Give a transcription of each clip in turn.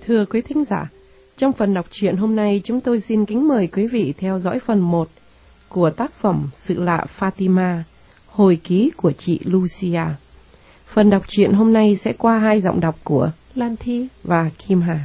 Thưa quý thính giả, trong phần đọc truyện hôm nay chúng tôi xin kính mời quý vị theo dõi phần 1 của tác phẩm Sự lạ Fatima, hồi ký của chị Lucia. Phần đọc truyện hôm nay sẽ qua 2 giọng đọc của Lan Thi và Kim Hà.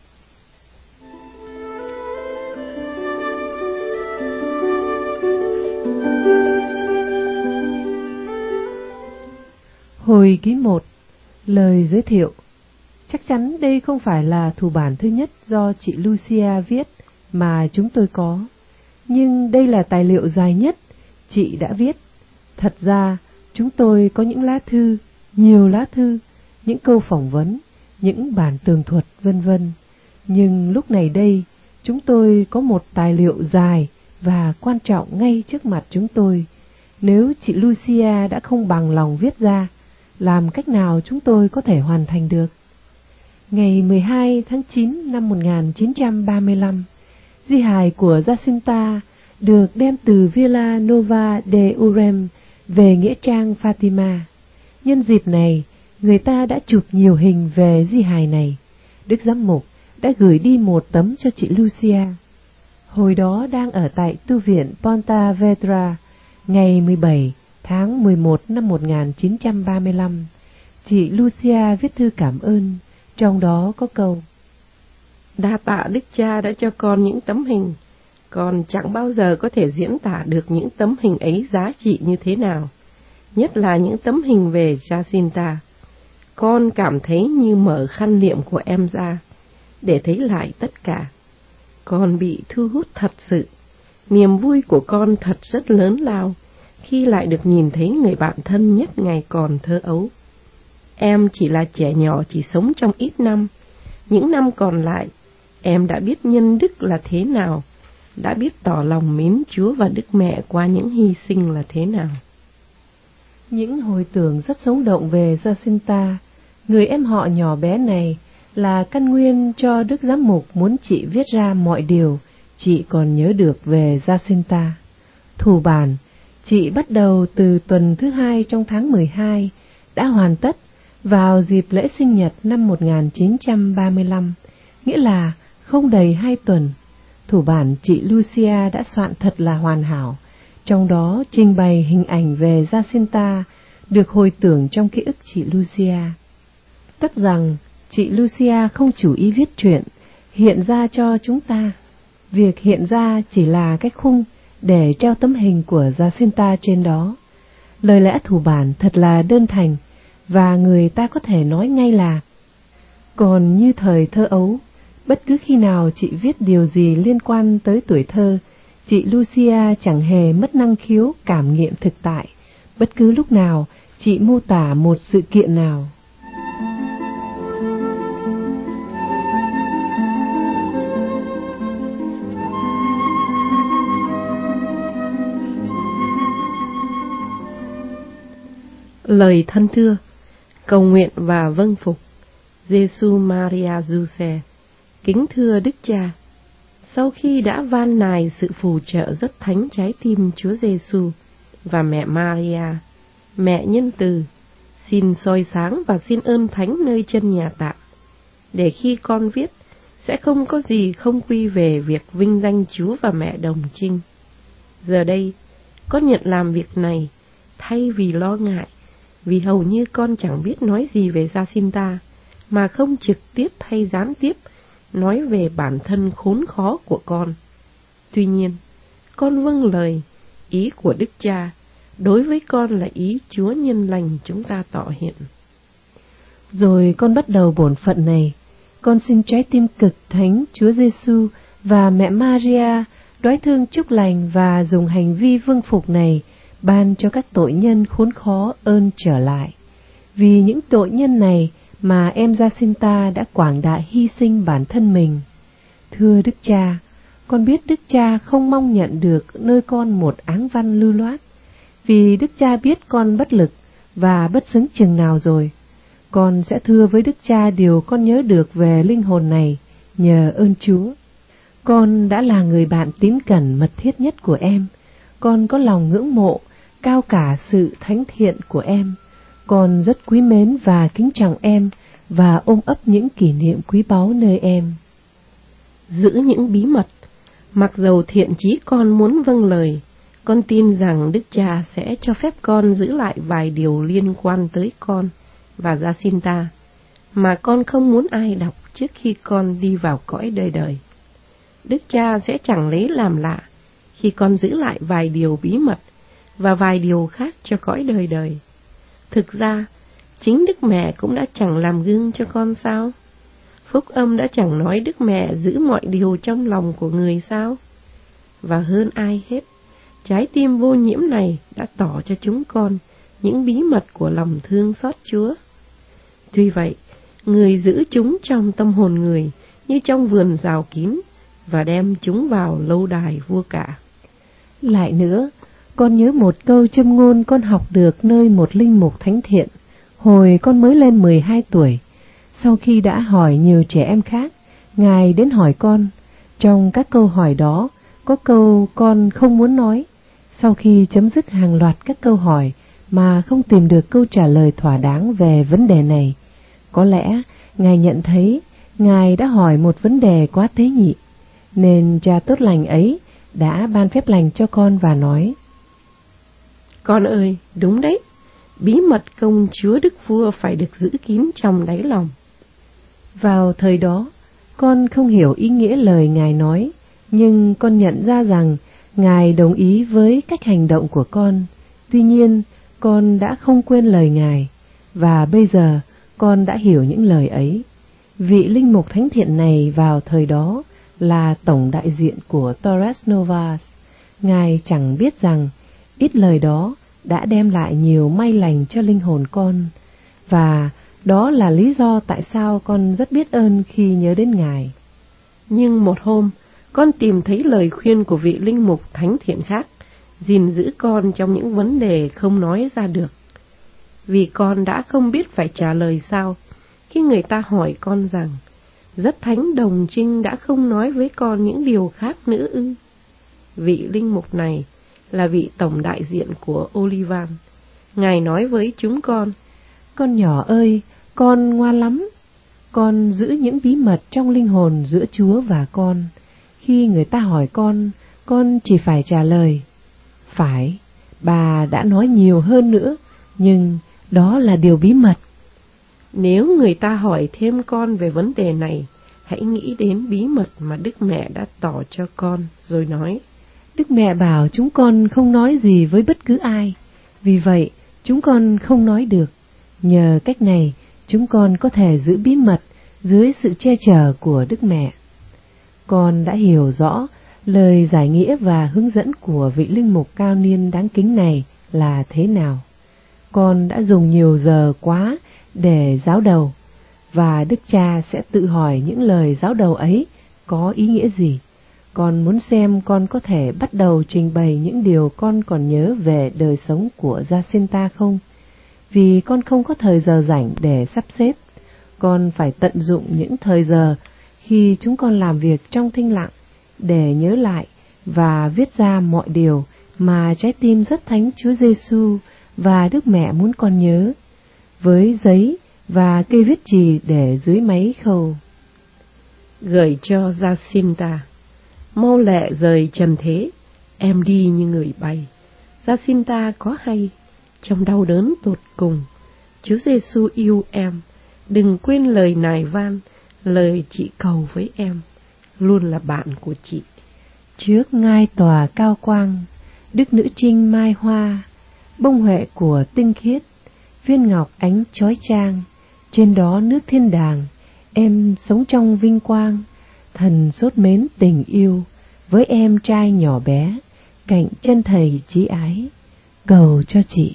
Hồi ký 1. Lời giới thiệu. Chắc chắn đây không phải là thủ bản thứ nhất do chị Lucia viết mà chúng tôi có, nhưng đây là tài liệu dài nhất chị đã viết. Thật ra, chúng tôi có những lá thư, nhiều lá thư, những câu phỏng vấn, những bản tường thuật vân vân. Nhưng lúc này đây, chúng tôi có một tài liệu dài và quan trọng ngay trước mặt chúng tôi. Nếu chị Lucia đã không bằng lòng viết ra, làm cách nào chúng tôi có thể hoàn thành được? Ngày 12 tháng 9 năm 1935, di hài của Jacinta được đem từ Villa Nova de Urem về nghĩa trang Fatima. Nhân dịp này, người ta đã chụp nhiều hình về di hài này. Đức giám mục đã gửi đi một tấm cho chị Lucia. Hồi đó đang ở tại tu viện Ponta Vedra, ngày 17 tháng 11 năm 1935, chị Lucia viết thư cảm ơn, trong đó có câu: Đa tạ Đức Cha đã cho con những tấm hình, con chẳng bao giờ có thể diễn tả được những tấm hình ấy giá trị như thế nào, nhất là những tấm hình về Jacinta. Con cảm thấy như mở khăn liệm của em ra, để thấy lại tất cả. Con bị thu hút thật sự, niềm vui của con thật rất lớn lao, khi lại được nhìn thấy người bạn thân nhất ngày còn thơ ấu. Em chỉ là trẻ nhỏ chỉ sống trong ít năm, những năm còn lại, em đã biết nhân đức là thế nào, đã biết tỏ lòng mến Chúa và Đức Mẹ qua những hy sinh là thế nào. Những hồi tưởng rất sống động về Jacinta, người em họ nhỏ bé này, là căn nguyên cho Đức Giám mục muốn chị viết ra mọi điều chị còn nhớ được về Jacinta. Thủ bản chị bắt đầu từ tuần thứ 2 trong tháng 12, đã hoàn tất vào dịp lễ sinh nhật năm 1935, nghĩa là không đầy 2 tuần. Thủ bản chị Lucia đã soạn thật là hoàn hảo, trong đó trình bày hình ảnh về Jacinta được hồi tưởng trong ký ức chị Lucia. Tất rằng chị Lucia không chủ ý viết truyện hiện ra cho chúng ta. Việc hiện ra chỉ là cái khung để treo tấm hình của Jacinta trên đó. Lời lẽ thủ bản thật là đơn thành, và người ta có thể nói ngay là: còn như thời thơ ấu, bất cứ khi nào chị viết điều gì liên quan tới tuổi thơ, chị Lucia chẳng hề mất năng khiếu cảm nghiệm thực tại, bất cứ lúc nào chị mô tả một sự kiện nào. Lời thân thưa, cầu nguyện và vâng phục. Giêsu Maria Giuse, kính thưa Đức Cha, sau khi đã van nài sự phù trợ rất thánh trái tim Chúa Giêsu và mẹ Maria, mẹ nhân từ, xin soi sáng và xin ơn thánh nơi chân nhà tạm, để khi con viết sẽ không có gì không quy về việc vinh danh Chúa và mẹ đồng trinh. Giờ đây, con nhận làm việc này thay vì lo ngại, vì hầu như con chẳng biết nói gì về Jacinta, mà không trực tiếp hay gián tiếp nói về bản thân khốn khó của con. Tuy nhiên, con vâng lời, ý của Đức Cha, đối với con là ý Chúa nhân lành chúng ta tỏ hiện. Rồi con bắt đầu bổn phận này, con xin trái tim cực thánh Chúa Giêsu và mẹ Maria đoái thương chúc lành và dùng hành vi vâng phục này ban cho các tội nhân khốn khó ơn trở lại. Vì những tội nhân này mà em Jacinta đã quảng đại hy sinh bản thân mình. Thưa Đức Cha, con biết Đức Cha không mong nhận được nơi con một áng văn lưu loát, vì Đức Cha biết con bất lực và bất xứng chừng nào rồi. Con sẽ thưa với Đức Cha điều con nhớ được về linh hồn này, nhờ ơn Chúa. Con đã là người bạn tín cẩn mật thiết nhất của em. Con có lòng ngưỡng mộ, cao cả sự thánh thiện của em. Con rất quý mến và kính trọng em và ôm ấp những kỷ niệm quý báu nơi em. Giữ những bí mật. Mặc dầu thiện chí con muốn vâng lời, con tin rằng Đức Cha sẽ cho phép con giữ lại vài điều liên quan tới con và Jacinta mà con không muốn ai đọc trước khi con đi vào cõi đời đời. Đức Cha sẽ chẳng lấy làm lạ khi con giữ lại vài điều bí mật và vài điều khác cho cõi đời đời. Thực ra, chính Đức Mẹ cũng đã chẳng làm gương cho con sao? Phúc âm đã chẳng nói Đức Mẹ giữ mọi điều trong lòng của người sao? Và hơn ai hết, trái tim vô nhiễm này đã tỏ cho chúng con những bí mật của lòng thương xót Chúa. Tuy vậy, người giữ chúng trong tâm hồn người như trong vườn rào kín và đem chúng vào lâu đài vua cả. Lại nữa, con nhớ một câu châm ngôn con học được nơi một linh mục thánh thiện hồi con mới lên 12 tuổi. Sau khi đã hỏi nhiều trẻ em khác, Ngài đến hỏi con. Trong các câu hỏi đó, có câu con không muốn nói. Sau khi chấm dứt hàng loạt các câu hỏi mà không tìm được câu trả lời thỏa đáng về vấn đề này, có lẽ Ngài nhận thấy Ngài đã hỏi một vấn đề quá tế nhị, nên cha tốt lành ấy đã ban phép lành cho con và nói: Con ơi, đúng đấy, bí mật công chúa Đức Vua phải được giữ kín trong đáy lòng. Vào thời đó, con không hiểu ý nghĩa lời Ngài nói, nhưng con nhận ra rằng Ngài đồng ý với cách hành động của con. Tuy nhiên, con đã không quên lời Ngài, và bây giờ con đã hiểu những lời ấy. Vị linh mục thánh thiện này vào thời đó là tổng đại diện của Torres Novas. Ngài chẳng biết rằng ít lời đó đã đem lại nhiều may lành cho linh hồn con, và đó là lý do tại sao con rất biết ơn khi nhớ đến Ngài. Nhưng một hôm, con tìm thấy lời khuyên của vị linh mục thánh thiện khác, gìn giữ con trong những vấn đề không nói ra được. Vì con đã không biết phải trả lời sao khi người ta hỏi con rằng, rất thánh đồng trinh đã không nói với con những điều khác nữa ư? Vị linh mục này là vị tổng đại diện của Olivan. Ngài nói với chúng con nhỏ ơi, con ngoan lắm. Con giữ những bí mật trong linh hồn giữa Chúa và con. Khi người ta hỏi con chỉ phải trả lời: phải, bà đã nói nhiều hơn nữa, nhưng đó là điều bí mật. Nếu người ta hỏi thêm con về vấn đề này, hãy nghĩ đến bí mật mà Đức Mẹ đã tỏ cho con, rồi nói: Đức Mẹ bảo chúng con không nói gì với bất cứ ai, vì vậy chúng con không nói được. Nhờ cách này, chúng con có thể giữ bí mật dưới sự che chở của Đức Mẹ. Con đã hiểu rõ lời giải nghĩa và hướng dẫn của vị linh mục cao niên đáng kính này là thế nào. Con đã dùng nhiều giờ quá để giáo đầu, và Đức Cha sẽ tự hỏi những lời giáo đầu ấy có ý nghĩa gì. Con muốn xem con có thể bắt đầu trình bày những điều con còn nhớ về đời sống của Jacinta không? Vì con không có thời giờ rảnh để sắp xếp. Con phải tận dụng những thời giờ khi chúng con làm việc trong thinh lặng để nhớ lại và viết ra mọi điều mà trái tim rất thánh Chúa Giêsu và Đức Mẹ muốn con nhớ, với giấy và cây viết chì để dưới máy khâu. Gửi cho Jacinta. Mau lẹ rời trần thế, em đi như người bay. Jacinta có hay, trong đau đớn tột cùng, Chúa Giêsu yêu em. Đừng quên lời nài van, lời chị cầu với em, luôn là bạn của chị. Trước ngai tòa cao quang, Đức Nữ Trinh mai hoa, bông huệ của tinh khiết, viên ngọc ánh chói chang, trên đó nước thiên đàng, em sống trong vinh quang. Thần sốt mến tình yêu, với em trai nhỏ bé, cạnh chân thầy chí ái, cầu cho chị.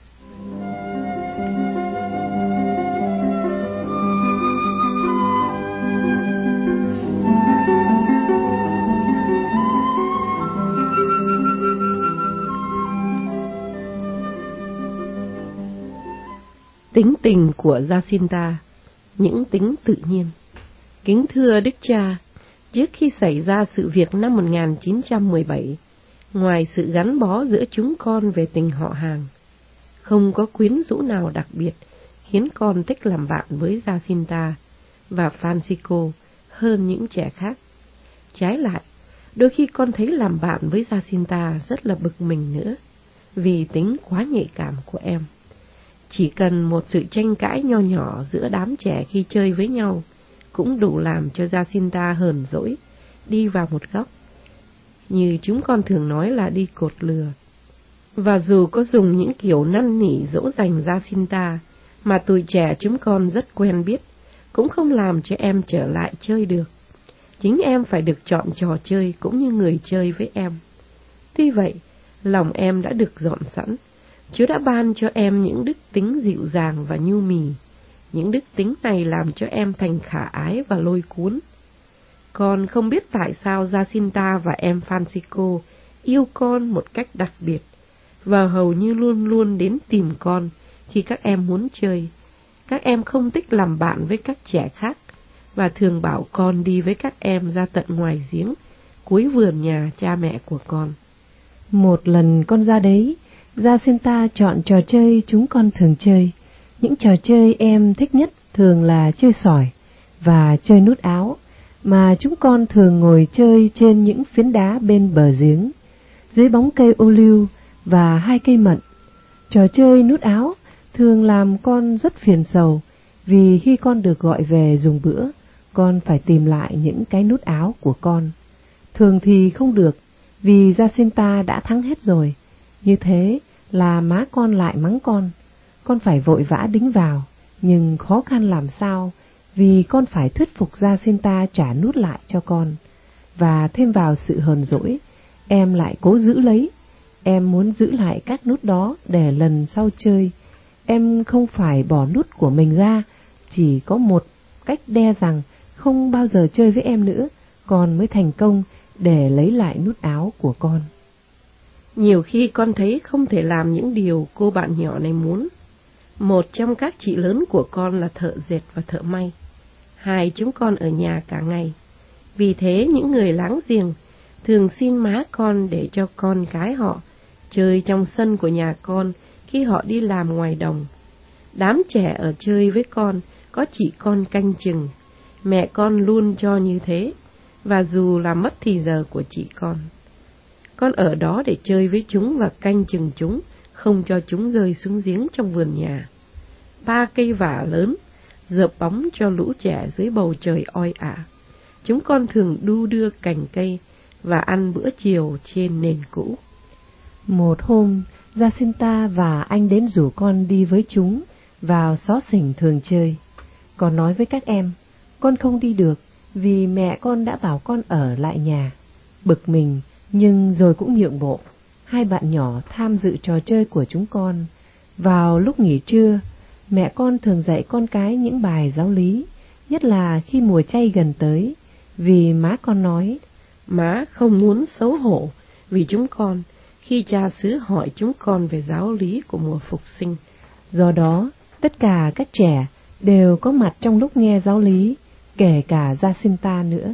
Tính tình của Jacinta, những tính tự nhiên. Kính thưa Đức Cha, trước khi xảy ra sự việc năm 1917, ngoài sự gắn bó giữa chúng con về tình họ hàng, không có quyến rũ nào đặc biệt khiến con thích làm bạn với Jacinta và Francisco hơn những trẻ khác. Trái lại, đôi khi con thấy làm bạn với Jacinta rất là bực mình nữa, vì tính quá nhạy cảm của em. Chỉ cần một sự tranh cãi nho nhỏ giữa đám trẻ khi chơi với nhau cũng đủ làm cho Jacinta hờn dỗi, đi vào một góc, như chúng con thường nói là đi cột lừa. Và dù có dùng những kiểu năn nỉ dỗ dành Jacinta mà tuổi trẻ chúng con rất quen biết, cũng không làm cho em trở lại chơi được. Chính em phải được chọn trò chơi cũng như người chơi với em. Tuy vậy, lòng em đã được dọn sẵn. Chúa đã ban cho em những đức tính dịu dàng và nhu mì. Những đức tính này làm cho em thành khả ái và lôi cuốn. Con không biết tại sao Jacinta và em Francisco yêu con một cách đặc biệt, và hầu như luôn luôn đến tìm con khi các em muốn chơi. Các em không thích làm bạn với các trẻ khác, và thường bảo con đi với các em ra tận ngoài giếng, cuối vườn nhà cha mẹ của con. Một lần con ra đấy, Jacinta chọn trò chơi chúng con thường chơi. Những trò chơi em thích nhất thường là chơi sỏi và chơi nút áo, mà chúng con thường ngồi chơi trên những phiến đá bên bờ giếng, dưới bóng cây ô liu và 2 cây mận. Trò chơi nút áo thường làm con rất phiền sầu, vì khi con được gọi về dùng bữa, con phải tìm lại những cái nút áo của con. Thường thì không được, vì Jacinta đã thắng hết rồi. Như thế là má con lại mắng con phải vội vã đính vào, nhưng khó khăn làm sao, vì con phải thuyết phục Jacinta trả nút lại cho con. Và thêm vào sự hờn dỗi, em lại cố giữ lấy. Em muốn giữ lại các nút đó để lần sau chơi. Em không phải bỏ nút của mình ra, chỉ có một cách đe rằng không bao giờ chơi với em nữa, con mới thành công để lấy lại nút áo của con. Nhiều khi con thấy không thể làm những điều cô bạn nhỏ này muốn. Một trong các chị lớn của con là thợ dệt và thợ may. Hai chúng con ở nhà cả ngày. Vì thế những người láng giềng thường xin má con để cho con cái họ chơi trong sân của nhà con khi họ đi làm ngoài đồng. Đám trẻ ở chơi với con có chị con canh chừng. Mẹ con luôn cho như thế, và dù là mất thì giờ của chị con ở đó để chơi với chúng và canh chừng chúng, không cho chúng rơi xuống giếng trong vườn nhà. 3 cây vả lớn dợp bóng cho lũ trẻ dưới bầu trời oi ả. Chúng con thường đu đưa cành cây và ăn bữa chiều trên nền cũ. Một hôm, Jacinta và anh đến rủ con đi với chúng vào xó xỉnh thường chơi. Con nói với các em, con không đi được vì mẹ con đã bảo con ở lại nhà. Bực mình nhưng rồi cũng nhượng bộ. Hai bạn nhỏ tham dự trò chơi của chúng con. Vào lúc nghỉ trưa, mẹ con thường dạy con cái những bài giáo lý, nhất là khi mùa chay gần tới, vì má con nói, má không muốn xấu hổ vì chúng con khi cha xứ hỏi chúng con về giáo lý của mùa phục sinh. Do đó, tất cả các trẻ đều có mặt trong lúc nghe giáo lý, kể cả Jacinta nữa.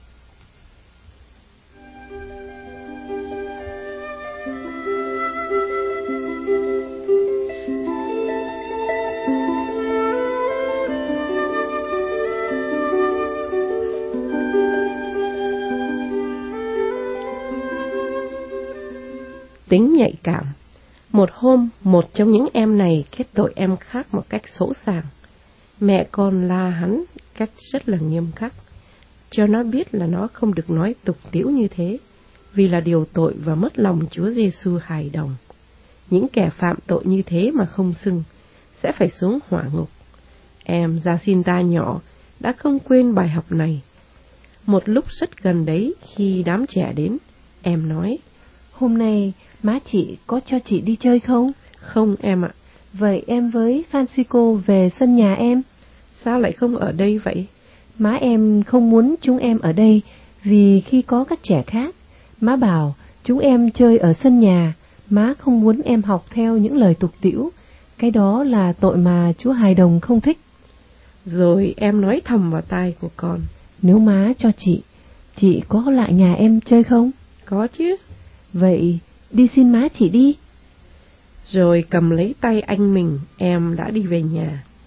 Tính nhạy cảm. Một hôm, một trong những em này kết tội em khác một cách sỗ sàng. Mẹ con la hắn cách rất là nghiêm khắc, cho nó biết là nó không được nói tục tĩu như thế, vì là điều tội và mất lòng Chúa Giêsu hài đồng. Những kẻ phạm tội như thế mà không xưng sẽ phải xuống hỏa ngục. Em Jacinta nhỏ đã không quên bài học này. Một lúc rất gần đấy, khi đám trẻ đến, em nói, hôm nay má chị có cho chị đi chơi không? Không em ạ. Vậy em với Francisco về sân nhà em. Sao lại không ở đây vậy? Má em không muốn chúng em ở đây, vì khi có các trẻ khác, má bảo chúng em chơi ở sân nhà. Má không muốn em học theo những lời tục tĩu. Cái đó là tội mà Chúa hài đồng không thích. Rồi em nói thầm vào tai của con, nếu má cho chị có lại nhà em chơi không? Có chứ. Vậy đi xin má chị đi. Rồi cầm lấy tay anh mình, em đã đi về nhà.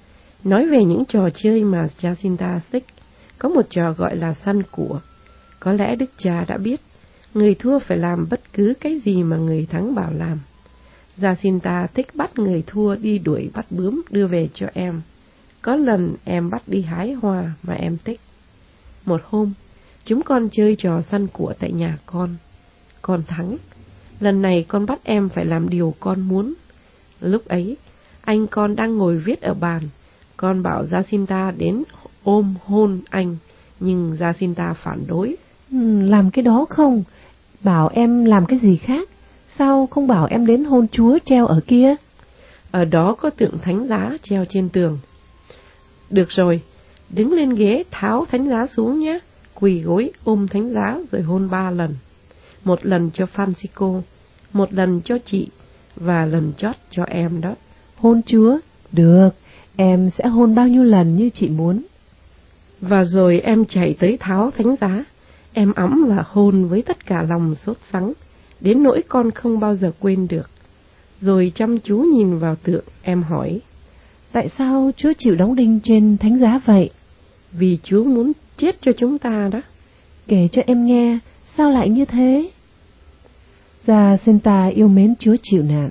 Nói về những trò chơi mà Jacinta thích, có một trò gọi là săn của. Có lẽ đức cha đã biết, người thua phải làm bất cứ cái gì mà người thắng bảo làm. Jacinta thích bắt người thua đi đuổi bắt bướm đưa về cho em. Có lần em bắt đi hái hoa mà em thích. Một hôm, chúng con chơi trò săn của tại nhà con. Con thắng. Lần này con bắt em phải làm điều con muốn. Lúc ấy, anh con đang ngồi viết ở bàn. Con bảo Jacinta đến ôm hôn anh, nhưng Jacinta phản đối. Làm cái đó không? Bảo em làm cái gì khác? Sao không bảo em đến hôn Chúa treo ở kia? Ở đó có tượng thánh giá treo trên tường. Được rồi, đứng lên ghế tháo thánh giá xuống nhé. Quỳ gối ôm thánh giá rồi hôn 3 lần. Một lần cho Francisco, một lần cho chị, và lần chót cho em đó. Hôn Chúa? Được, em sẽ hôn bao nhiêu lần như chị muốn. Và rồi em chạy tới tháo thánh giá. Em ẵm và hôn với tất cả lòng sốt sắng, đến nỗi con không bao giờ quên được. Rồi chăm chú nhìn vào tượng, em hỏi: tại sao Chúa chịu đóng đinh trên thánh giá vậy? Vì Chúa muốn chết cho chúng ta đó. Kể cho em nghe, sao lại như thế? Jacinta yêu mến Chúa chịu nạn.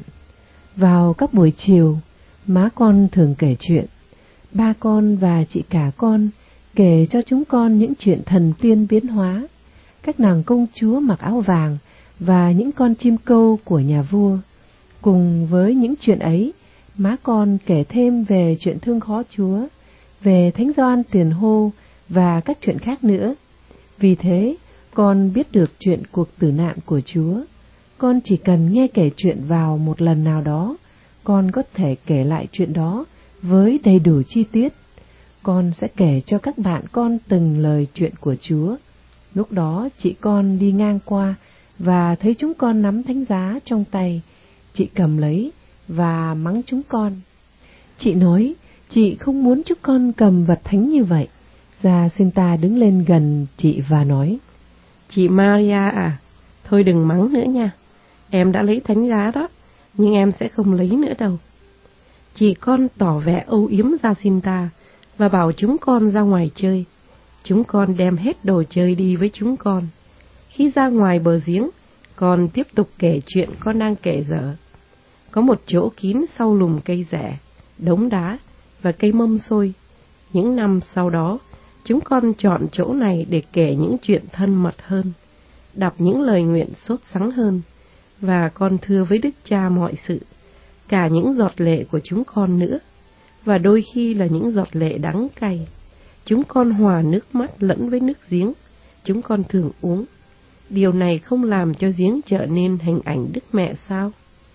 Vào các buổi chiều, má con thường kể chuyện. Ba con và chị cả con kể cho chúng con những chuyện thần tiên biến hóa, các nàng công chúa mặc áo vàng và những con chim câu của nhà vua. Cùng với những chuyện ấy, má con kể thêm về chuyện thương khó Chúa, về Thánh Gioan Tiền Hô và các chuyện khác nữa. Vì thế, con biết được chuyện cuộc tử nạn của Chúa. Con chỉ cần nghe kể chuyện vào một lần nào đó, con có thể kể lại chuyện đó với đầy đủ chi tiết. Con sẽ kể cho các bạn con từng lời chuyện của Chúa. Lúc đó chị con đi ngang qua và thấy chúng con nắm thánh giá trong tay. Chị cầm lấy và mắng chúng con. Chị nói chị không muốn chúng con cầm vật thánh như vậy. Jacinta đứng lên gần chị và nói: Chị Maria à, thôi đừng mắng nữa nha. Em đã lấy thánh giá đó, nhưng em sẽ không lấy nữa đâu. Chị con tỏ vẻ âu yếm Jacinta và bảo chúng con ra ngoài chơi. Chúng con đem hết đồ chơi đi với chúng con. Khi ra ngoài bờ giếng, con tiếp tục kể chuyện con đang kể dở. Có một chỗ kín sau lùm cây rẻ, đống đá và cây mâm xôi. Những năm sau đó, chúng con chọn chỗ này để kể những chuyện thân mật hơn, đọc những lời nguyện sốt sắng hơn, và con thưa với Đức Cha mọi sự, cả những giọt lệ của chúng con nữa, và đôi khi là những giọt lệ đắng cay. Chúng con hòa nước mắt lẫn với nước giếng, chúng con thường uống. Điều này không làm cho giếng trở nên hình ảnh Đức Mẹ sao?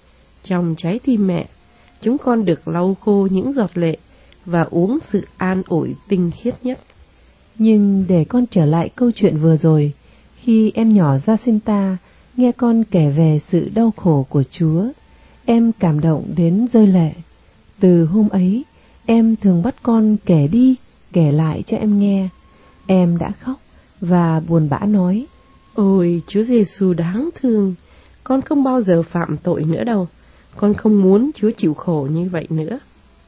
Trong trái tim mẹ, chúng con được lau khô những giọt lệ và uống sự an ủi tinh khiết nhất. Nhưng để con trở lại câu chuyện vừa rồi, khi em nhỏ Jacinta nghe con kể về sự đau khổ của Chúa, em cảm động đến rơi lệ. Từ hôm ấy, em thường bắt con kể đi, kể lại cho em nghe. Em đã khóc và buồn bã nói: Ôi, Chúa Giêsu đáng thương, con không bao giờ phạm tội nữa đâu. Con không muốn Chúa chịu khổ như vậy nữa.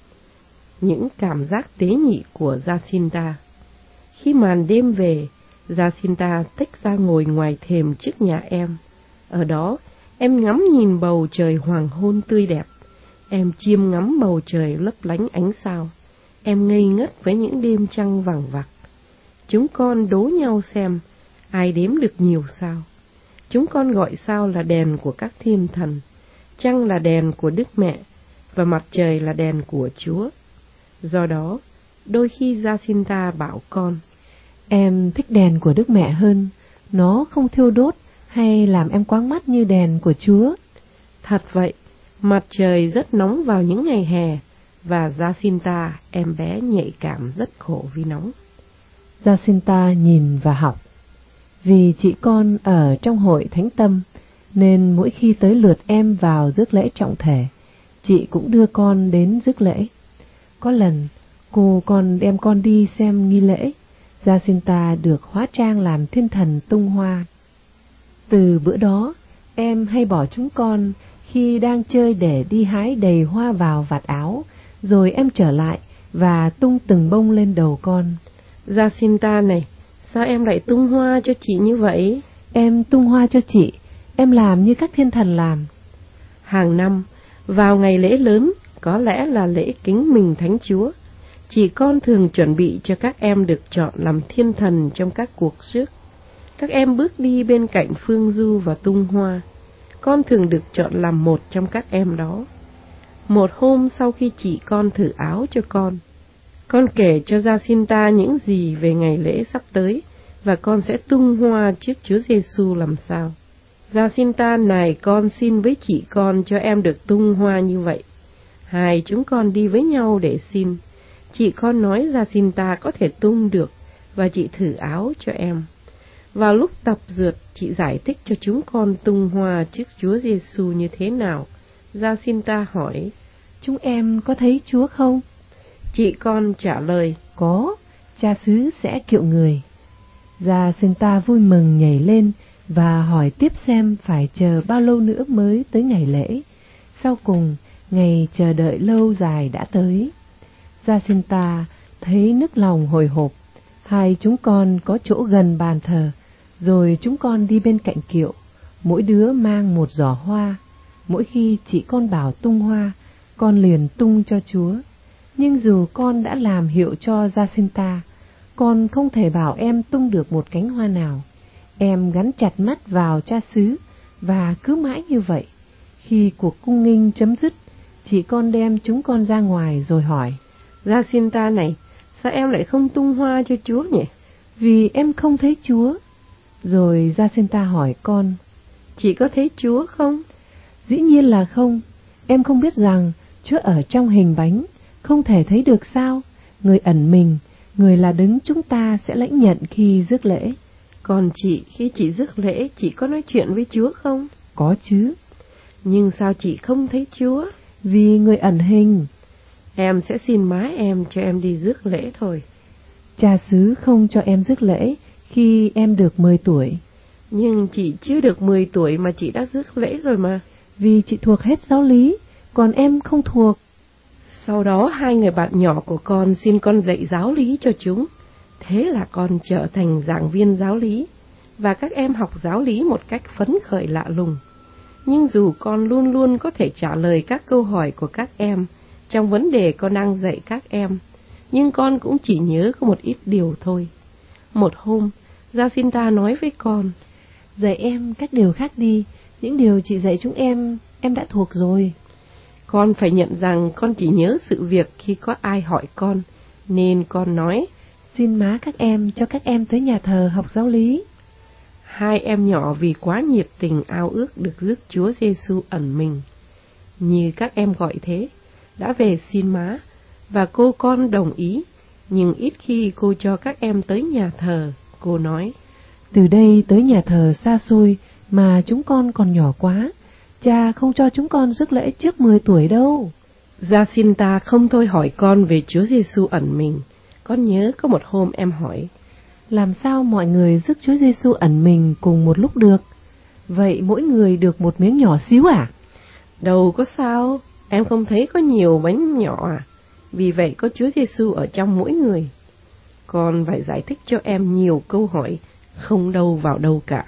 Những cảm giác tế nhị của Jacinta. Khi màn đêm về, Jacinta thích ra ngồi ngoài thềm trước nhà em. Ở đó, em ngắm nhìn bầu trời hoàng hôn tươi đẹp. Em chiêm ngắm bầu trời lấp lánh ánh sao. Em ngây ngất với những đêm trăng vằng vặc. Chúng con đố nhau xem ai đếm được nhiều sao. Chúng con gọi sao là đèn của các thiên thần, trăng là đèn của Đức Mẹ, và mặt trời là đèn của Chúa. Do đó, đôi khi Jacinta bảo con: em thích đèn của Đức Mẹ hơn, nó không thiêu đốt hay làm em quáng mắt như đèn của Chúa. Thật vậy, mặt trời rất nóng vào những ngày hè, và Jacinta, em bé nhạy cảm rất khổ vì nóng. Jacinta nhìn và học. Vì chị con ở trong hội Thánh Tâm, nên mỗi khi tới lượt em vào rước lễ trọng thể, chị cũng đưa con đến rước lễ. Có lần, cô còn đem con đi xem nghi lễ. Jacinta được hóa trang làm thiên thần tung hoa. Từ bữa đó, em hay bỏ chúng con khi đang chơi để đi hái đầy hoa vào vạt áo, rồi em trở lại và tung từng bông lên đầu con. Jacinta này, sao em lại tung hoa cho chị như vậy? Em tung hoa cho chị, em làm như các thiên thần làm. Hàng năm, vào ngày lễ lớn, có lẽ là lễ kính mừng Thánh Chúa, chị con thường chuẩn bị cho các em được chọn làm thiên thần trong các cuộc rước. Các em bước đi bên cạnh phương du và tung hoa. Con thường được chọn làm một trong các em đó. Một hôm sau khi chị con thử áo cho con kể cho Jacinta những gì về ngày lễ sắp tới, và con sẽ tung hoa trước Chúa Giêsu làm sao. Jacinta này, con xin với chị con cho em được tung hoa như vậy. Hai chúng con đi với nhau để xin. Chị con nói Jacinta có thể tung được, và chị thử áo cho em. Vào lúc tập dượt, chị giải thích cho chúng con tung hoa trước Chúa Giêsu như thế nào. Jacinta hỏi, chúng em có thấy Chúa không? Chị con trả lời, có, cha xứ sẽ kiệu người. Jacinta vui mừng nhảy lên và hỏi tiếp xem phải chờ bao lâu nữa mới tới ngày lễ. Sau cùng, ngày chờ đợi lâu dài đã tới. Jacinta thấy nức lòng hồi hộp. Hai chúng con có chỗ gần bàn thờ, rồi chúng con đi bên cạnh kiệu, mỗi đứa mang một giỏ hoa. Mỗi khi chị con bảo tung hoa, con liền tung cho Chúa. Nhưng dù con đã làm hiệu cho Jacinta, con không thể bảo em tung được một cánh hoa nào. Em gắn chặt mắt vào cha xứ, và cứ mãi như vậy. Khi cuộc cung nghinh chấm dứt, chị con đem chúng con ra ngoài rồi hỏi, Jacinta này, sao em lại không tung hoa cho Chúa nhỉ? Vì em không thấy Chúa. Rồi Jacinta hỏi con, chị có thấy Chúa không? Dĩ nhiên là không. Em không biết rằng Chúa ở trong hình bánh, không thể thấy được sao? Người ẩn mình, người là đấng chúng ta sẽ lãnh nhận khi rước lễ. Còn chị, khi chị rước lễ, chị có nói chuyện với Chúa không? Có chứ. Nhưng sao chị không thấy Chúa? Vì người ẩn hình. Em sẽ xin má em cho em đi rước lễ thôi. Cha xứ không cho em rước lễ khi em được 10 tuổi. Nhưng chị chưa được 10 tuổi mà chị đã rước lễ rồi mà. Vì chị thuộc hết giáo lý, còn em không thuộc. Sau đó hai người bạn nhỏ của con xin con dạy giáo lý cho chúng. Thế là con trở thành giảng viên giáo lý, và các em học giáo lý một cách phấn khởi lạ lùng. Nhưng dù con luôn luôn có thể trả lời các câu hỏi của các em trong vấn đề con đang dạy các em, nhưng con cũng chỉ nhớ có một ít điều thôi. Một hôm, Jacinta nói với con, dạy em các điều khác đi, những điều chị dạy chúng em đã thuộc rồi. Con phải nhận rằng con chỉ nhớ sự việc khi có ai hỏi con, nên con nói, xin má các em cho các em tới nhà thờ học giáo lý. Hai em nhỏ vì quá nhiệt tình ao ước được rước Chúa Giêsu ẩn mình, như các em gọi thế, đã về xin má, và cô con đồng ý. Nhưng ít khi cô cho các em tới nhà thờ. Cô nói, từ đây tới nhà thờ xa xôi mà chúng con còn nhỏ quá, cha không cho chúng con rước lễ trước 10 tuổi đâu. Jacinta không thôi hỏi con về Chúa Giêsu ẩn mình. Con nhớ có một hôm em hỏi, làm sao mọi người rước Chúa Giêsu ẩn mình cùng một lúc được? Vậy mỗi người được một miếng nhỏ xíu à? Đâu có sao, em không thấy có nhiều bánh nhỏ à? Vì vậy có Chúa Giêsu ở trong mỗi người. Con phải giải thích cho em nhiều câu hỏi không đâu vào đâu cả.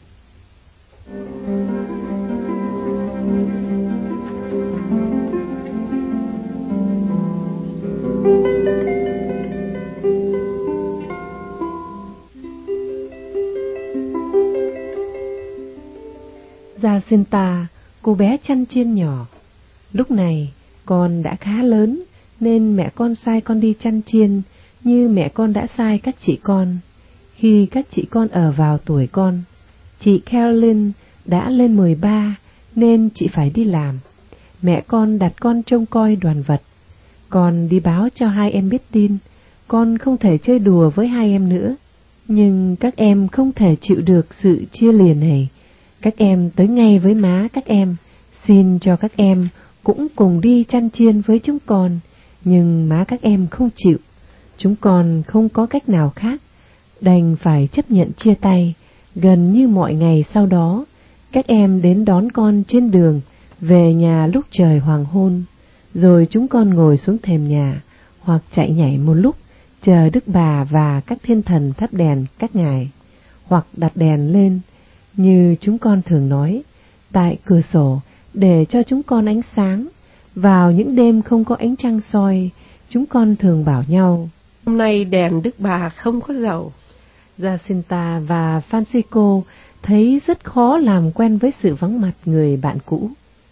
Jacinta, cô bé chăn chiên nhỏ. Lúc này con đã khá lớn, nên mẹ con sai con đi chăn chiên như mẹ con đã sai các chị con. Khi các chị con ở vào tuổi con, chị Caroline đã lên 13 nên chị phải đi làm. Mẹ con đặt con trông coi đoàn vật. Con đi báo cho hai em biết tin, con không thể chơi đùa với hai em nữa. Nhưng các em không thể chịu được sự chia lìa này. Các em tới ngay với má các em, xin cho các em cũng cùng đi chăn chiên với chúng con. Nhưng má các em không chịu. Chúng con không có cách nào khác, đành phải chấp nhận chia tay. Gần như mọi ngày sau đó, các em đến đón con trên đường về nhà lúc trời hoàng hôn. Rồi chúng con ngồi xuống thềm nhà, hoặc chạy nhảy một lúc chờ Đức Bà và các thiên thần thắp đèn các ngài, hoặc đặt đèn lên như chúng con thường nói tại cửa sổ để cho chúng con ánh sáng. Vào những đêm không có ánh trăng soi, chúng con thường bảo nhau: hôm nay đèn Đức Bà không có dầu. Jacinta và Francisco thấy rất khó làm quen với sự vắng mặt người bạn cũ.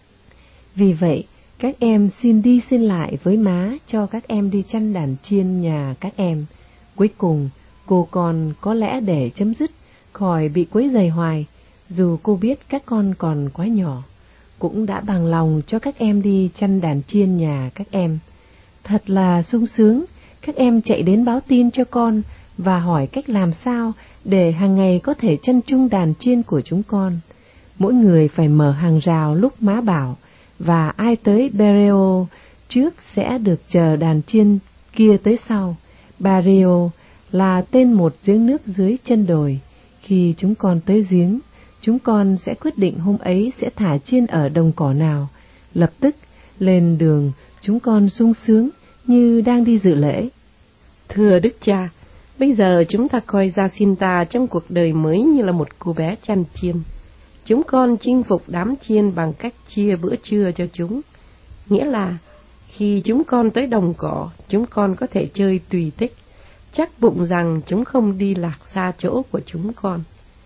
Vì vậy, các em xin đi xin lại với má cho các em đi chăn đàn chiên nhà các em. Cuối cùng, cô con có lẽ để chấm dứt khỏi bị quấy rầy hoài, dù cô biết các con còn quá nhỏ, cũng đã bằng lòng cho các em đi chăn đàn chiên nhà các em. Thật là sung sướng, các em chạy đến báo tin cho con và hỏi cách làm sao để hàng ngày có thể chăn chung đàn chiên của chúng con. Mỗi người phải mở hàng rào lúc má bảo, và ai tới Barrio trước sẽ được chờ đàn chiên kia tới sau. Barrio là tên một giếng nước dưới chân đồi. Khi chúng con tới giếng, chúng con sẽ quyết định hôm ấy sẽ thả chiên ở đồng cỏ nào. Lập tức lên đường, chúng con sung sướng như đang đi dự lễ. Thưa Đức Cha, bây giờ chúng ta coi Jacinta trong cuộc đời mới như là một cô bé chăn chiên. Chúng con chinh phục đám chiên bằng cách chia bữa trưa cho chúng. Nghĩa là khi chúng con tới đồng cỏ, chúng con có thể chơi tùy thích, chắc bụng rằng chúng không đi lạc xa chỗ của chúng con.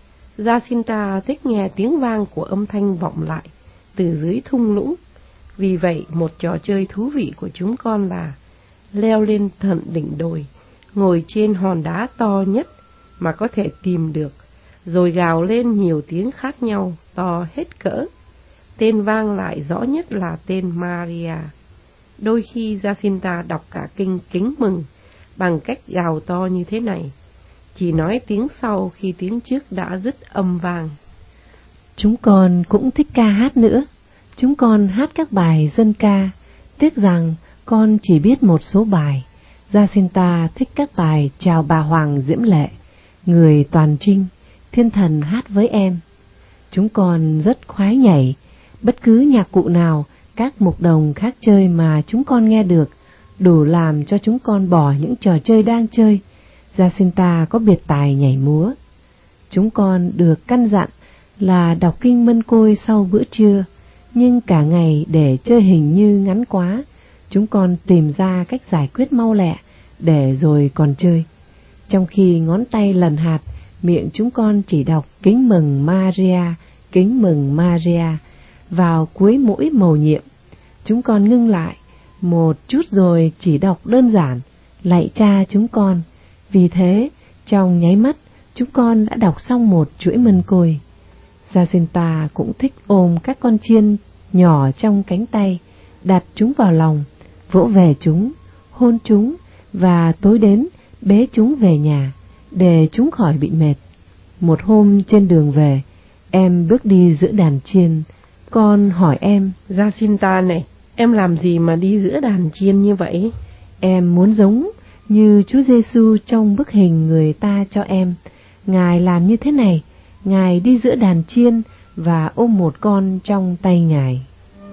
Jacinta thích nghe tiếng vang của âm thanh vọng lại từ dưới thung lũng. Vì vậy, một trò chơi thú vị của chúng con là leo lên tận đỉnh đồi, ngồi trên hòn đá to nhất mà có thể tìm được, rồi gào lên nhiều tiếng khác nhau, to hết cỡ. Tên vang lại rõ nhất là tên Maria. Đôi khi Jacinta đọc cả kinh Kính Mừng bằng cách gào to như thế này, chỉ nói tiếng sau khi tiếng trước đã dứt âm vang. Chúng con cũng thích ca hát nữa. Chúng con hát các bài dân ca. Tiếc rằng con chỉ biết một số bài. Jacinta thích các bài chào bà Hoàng Diễm Lệ, người toàn trinh, thiên thần hát với em. Chúng con rất khoái nhảy. Bất cứ nhạc cụ nào các mục đồng khác chơi mà chúng con nghe được, đủ làm cho chúng con bỏ những trò chơi đang chơi. Jacinta có biệt tài nhảy múa. Chúng con được căn dặn là đọc kinh Mân Côi sau bữa trưa, nhưng cả ngày để chơi hình như ngắn quá, chúng con tìm ra cách giải quyết mau lẹ để rồi còn chơi. Trong khi ngón tay lần hạt, miệng chúng con chỉ đọc Kính Mừng Maria, Kính Mừng Maria vào cuối mỗi mầu nhiệm. Chúng con ngưng lại một chút rồi chỉ đọc đơn giản Lạy Cha chúng con. Vì thế, trong nháy mắt, chúng con đã đọc xong một chuỗi Mân Côi. Jacinta cũng thích ôm các con chiên nhỏ trong cánh tay, đặt chúng vào lòng, vỗ về chúng, hôn chúng và tối đến bế chúng về nhà để chúng khỏi bị mệt. Một hôm trên đường về, em bước đi giữa đàn chiên. Con hỏi em: Jacinta này, em làm gì mà đi giữa đàn chiên như vậy? Em muốn giống như Chúa Giêsu trong bức hình người ta cho em. Ngài làm như thế này, Ngài đi giữa đàn chiên và ôm một con trong tay Ngài.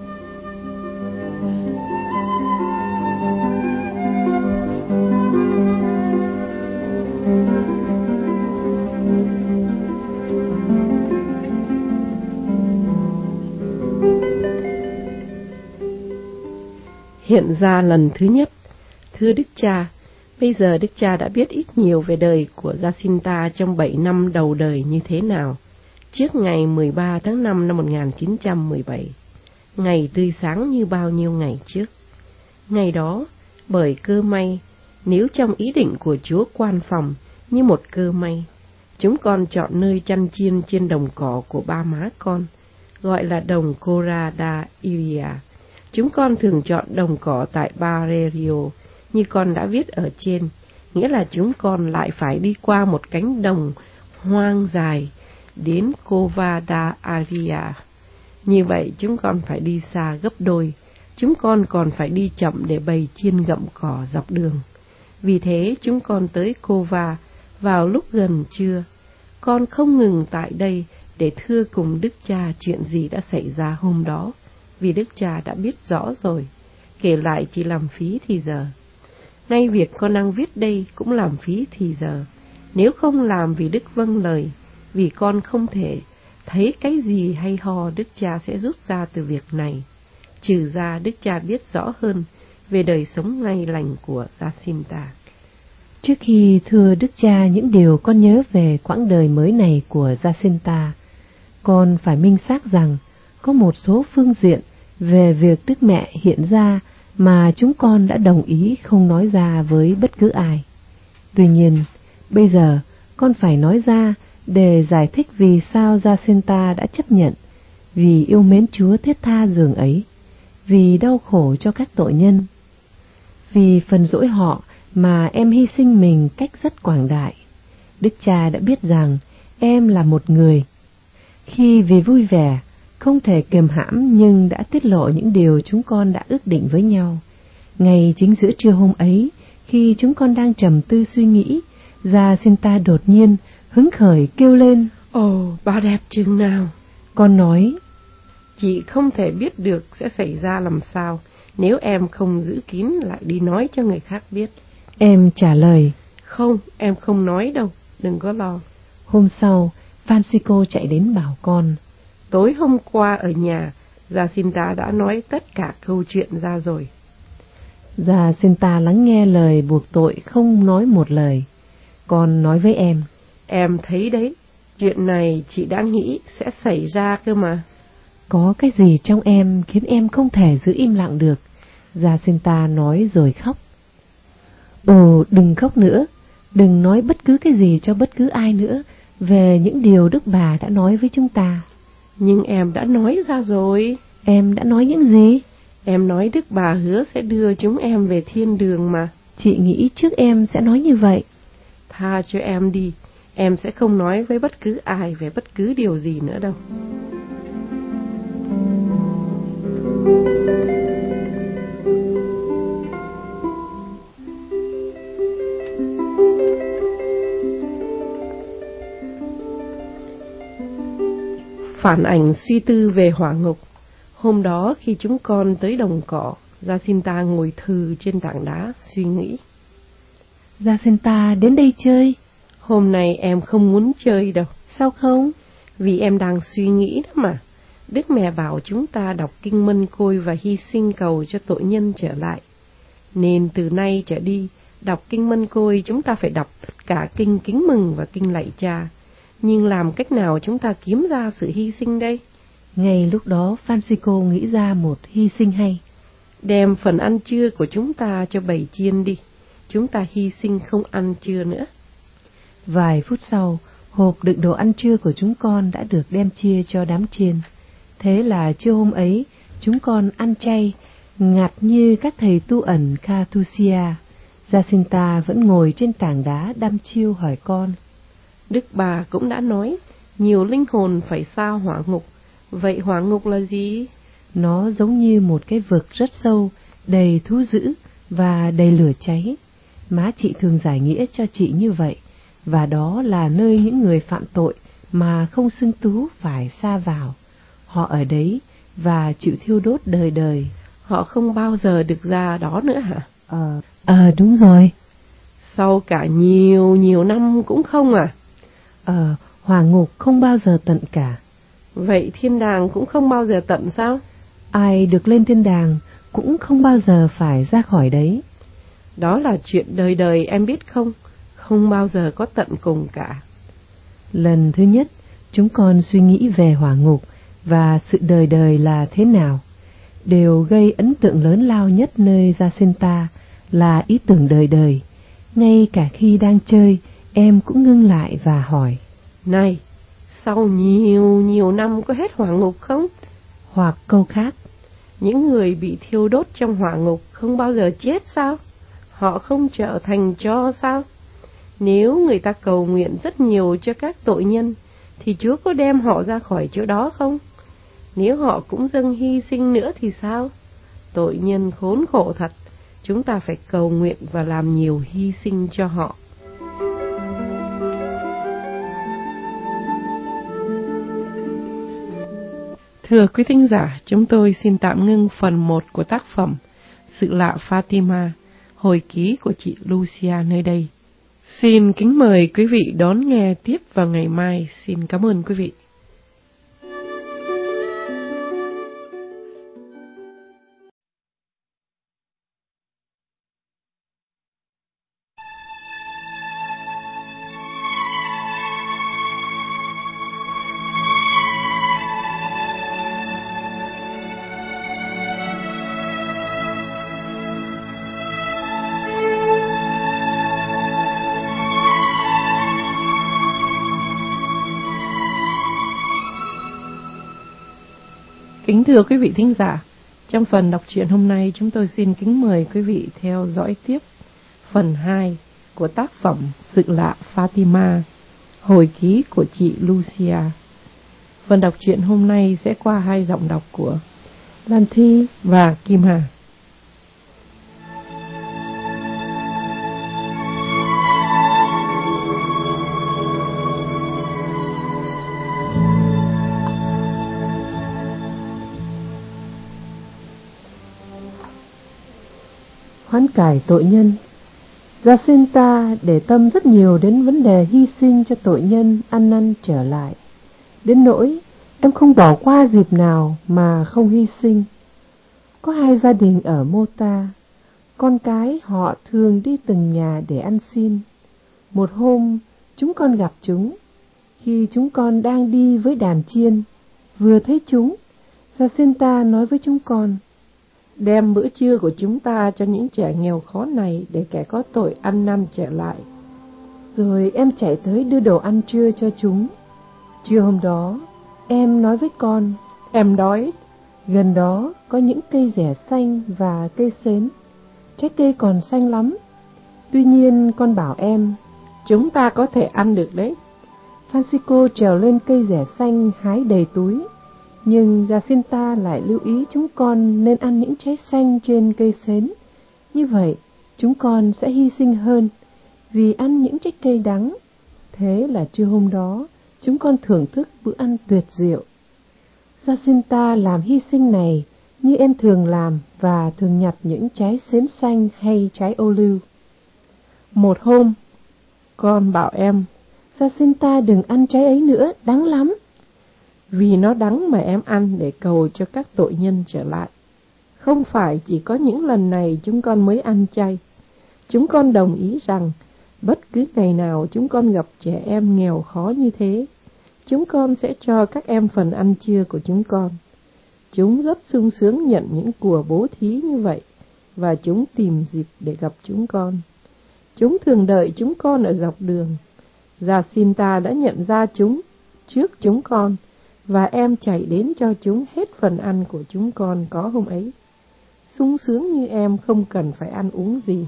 Hiện ra lần thứ nhất. Thưa Đức Cha, bây giờ Đức Cha đã biết ít nhiều về đời của Jacinta trong 7 năm đầu đời như thế nào, trước ngày 13 tháng 5 năm 1917, ngày tươi sáng như bao nhiêu ngày trước. Ngày đó, bởi cơ may, nếu trong ý định của Chúa Quan Phòng như một cơ may, chúng con chọn nơi chăn chiên trên đồng cỏ của ba má con, gọi là đồng Cora da Iria. Chúng con thường chọn đồng cỏ tại Barrio, như con đã viết ở trên, nghĩa là chúng con lại phải đi qua một cánh đồng hoang dài đến Cova da Aria. Như vậy chúng con phải đi xa gấp đôi, chúng con còn phải đi chậm để bầy chiên gặm cỏ dọc đường. Vì thế chúng con tới Cova vào lúc gần trưa. Con không ngừng tại đây để thưa cùng Đức Cha chuyện gì đã xảy ra hôm đó, vì Đức Cha đã biết rõ rồi, kể lại chỉ làm phí thì giờ. Ngay việc con đang viết đây cũng làm phí thì giờ. Nếu không làm vì Đức vâng lời, vì con không thể thấy cái gì hay ho Đức Cha sẽ rút ra từ việc này. Trừ ra Đức Cha biết rõ hơn về đời sống ngay lành của Jacinta. Trước khi thưa Đức Cha những điều con nhớ về quãng đời mới này của Jacinta, con phải minh xác rằng có một số phương diện về việc Đức Mẹ hiện ra mà chúng con đã đồng ý không nói ra với bất cứ ai. Tuy nhiên, bây giờ con phải nói ra để giải thích vì sao Jacinta đã chấp nhận, vì yêu mến Chúa thiết tha dường ấy, vì đau khổ cho các tội nhân, vì phần dỗi họ mà em hy sinh mình cách rất quảng đại. Đức Cha đã biết rằng em là một người khi vì vui vẻ không thể kiềm hãm nhưng đã tiết lộ những điều chúng con đã ước định với nhau. Ngay chính giữa trưa hôm ấy, khi chúng con đang trầm tư suy nghĩ, Jacinta đột nhiên hứng khởi kêu lên: Ồ, bà đẹp chừng nào! Con nói: Chị không thể biết được sẽ xảy ra làm sao nếu em không giữ kín lại đi nói cho người khác biết. Em trả lời: Không, em không nói đâu, đừng có lo. Hôm sau, Francisco chạy đến bảo con: Tối hôm qua ở nhà, Jacinta đã nói tất cả câu chuyện ra rồi. Jacinta lắng nghe lời buộc tội không nói một lời. Con nói với em: Em thấy đấy, chuyện này chị đã nghĩ sẽ xảy ra cơ mà. Có cái gì trong em khiến em không thể giữ im lặng được? Jacinta nói rồi khóc. Ồ, đừng khóc nữa, đừng nói bất cứ cái gì cho bất cứ ai nữa về những điều Đức Bà đã nói với chúng ta. Nhưng em đã nói ra rồi. Em đã nói những gì? Em nói Đức Bà hứa sẽ đưa chúng em về thiên đường mà. Chị nghĩ trước em sẽ nói như vậy. Tha cho em đi, em sẽ không nói với bất cứ ai về bất cứ điều gì nữa đâu. Phản ảnh suy tư về hỏa ngục. Hôm đó khi chúng con tới đồng cỏ, Jacinta ngồi thừ trên tảng đá suy nghĩ. Jacinta đến đây chơi? Hôm nay em không muốn chơi đâu. Sao không? Vì em đang suy nghĩ đó mà. Đức Mẹ bảo chúng ta đọc kinh Mân Côi và hy sinh cầu cho tội nhân trở lại. Nên từ nay trở đi, đọc kinh Mân Côi chúng ta phải đọc tất cả kinh Kính Mừng và kinh Lạy Cha. Nhưng làm cách nào chúng ta kiếm ra sự hy sinh đây? Ngay lúc đó Francisco nghĩ ra một hy sinh hay. Đem phần ăn trưa của chúng ta cho bầy chiên đi. Chúng ta hy sinh không ăn trưa nữa. Vài phút sau, hộp đựng đồ ăn trưa của chúng con đã được đem chia cho đám chiên. Thế là trưa hôm ấy, chúng con ăn chay, ngặt như các thầy tu ẩn Kathusia. Jacinta vẫn ngồi trên tảng đá đăm chiêu hỏi con. Đức Bà cũng đã nói, nhiều linh hồn phải xa hỏa ngục. Vậy hỏa ngục là gì? Nó giống như một cái vực rất sâu, đầy thú dữ và đầy lửa cháy. Má chị thường giải nghĩa cho chị như vậy, và đó là nơi những người phạm tội mà không xưng tú phải xa vào. Họ ở đấy và chịu thiêu đốt đời đời. Họ không bao giờ được ra đó nữa hả? Đúng rồi. Sau cả nhiều năm cũng không à? Hỏa ngục không bao giờ tận cả. Vậy thiên đàng cũng không bao giờ tận sao? Ai được lên thiên đàng cũng không bao giờ phải ra khỏi đấy. Đó là chuyện đời đời em biết không? Không bao giờ có tận cùng cả. Lần thứ nhất, chúng con suy nghĩ về hỏa ngục và sự đời đời là thế nào. Điều gây ấn tượng lớn lao nhất nơi Jacinta là ý tưởng đời đời. Ngay cả khi đang chơi, em cũng ngưng lại và hỏi. Này, sau nhiều năm có hết hỏa ngục không? Hoặc câu khác. Những người bị thiêu đốt trong hỏa ngục không bao giờ chết sao? Họ không trở thành tro sao? Nếu người ta cầu nguyện rất nhiều cho các tội nhân, thì Chúa có đem họ ra khỏi chỗ đó không? Nếu họ cũng dâng hy sinh nữa thì sao? Tội nhân khốn khổ thật, chúng ta phải cầu nguyện và làm nhiều hy sinh cho họ. Thưa quý thính giả, chúng tôi xin tạm ngưng phần 1 của tác phẩm Sự lạ Fatima hồi ký của chị Lucia nơi đây. Xin kính mời quý vị đón nghe tiếp vào ngày mai. Xin cảm ơn quý vị. Kính thưa quý vị thính giả, trong phần đọc truyện hôm nay chúng tôi xin kính mời quý vị theo dõi tiếp phần 2 của tác phẩm Sự lạ Fatima, hồi ký của chị Lucia. Phần đọc truyện hôm nay sẽ qua 2 giọng đọc của Lan Thi và Kim Hà. Hoán cải tội nhân. Jacinta để tâm rất nhiều đến vấn đề hy sinh cho tội nhân ăn năn trở lại, đến nỗi em không bỏ qua dịp nào mà không hy sinh. Có 2 gia đình ở Mota, con cái họ thường đi từng nhà để ăn xin. Một hôm chúng con gặp chúng, khi chúng con đang đi với đàn chiên. Vừa thấy chúng, Jacinta nói với chúng con: đem bữa trưa của chúng ta cho những trẻ nghèo khó này để kẻ có tội ăn năn trở lại. Rồi em chạy tới đưa đồ ăn trưa cho chúng. Trưa hôm đó, em nói với con: em đói. Gần đó có những cây rẻ xanh và cây sến. Trái cây còn xanh lắm. Tuy nhiên con bảo em: chúng ta có thể ăn được đấy. Francisco trèo lên cây rẻ xanh hái đầy túi. Nhưng Jacinta lại lưu ý chúng con nên ăn những trái xanh trên cây sến. Như vậy, chúng con sẽ hy sinh hơn, vì ăn những trái cây đắng. Thế là trưa hôm đó, chúng con thưởng thức bữa ăn tuyệt diệu. Jacinta làm hy sinh này như em thường làm và thường nhặt những trái sến xanh hay trái ô liu. Một hôm, con bảo em: Jacinta đừng ăn trái ấy nữa, đắng lắm. Vì nó đắng mà em ăn để cầu cho các tội nhân trở lại. Không phải chỉ có những lần này chúng con mới ăn chay. Chúng con đồng ý rằng bất cứ ngày nào chúng con gặp trẻ em nghèo khó như thế, chúng con sẽ cho các em phần ăn trưa của chúng con. Chúng rất sung sướng nhận những của bố thí như vậy, và chúng tìm dịp để gặp chúng con. Chúng thường đợi chúng con ở dọc đường. Jacinta đã nhận ra chúng trước chúng con, và em chạy đến cho chúng hết phần ăn của chúng con có hôm ấy. Sung sướng như em không cần phải ăn uống gì.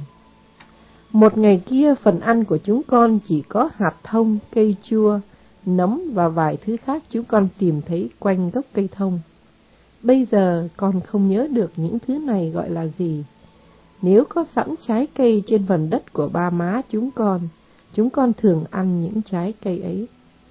Một ngày kia phần ăn của chúng con chỉ có hạt thông, cây chua, nấm và vài thứ khác chúng con tìm thấy quanh gốc cây thông. Bây giờ con không nhớ được những thứ này gọi là gì. Nếu có sẵn trái cây trên phần đất của ba má chúng con thường ăn những trái cây ấy.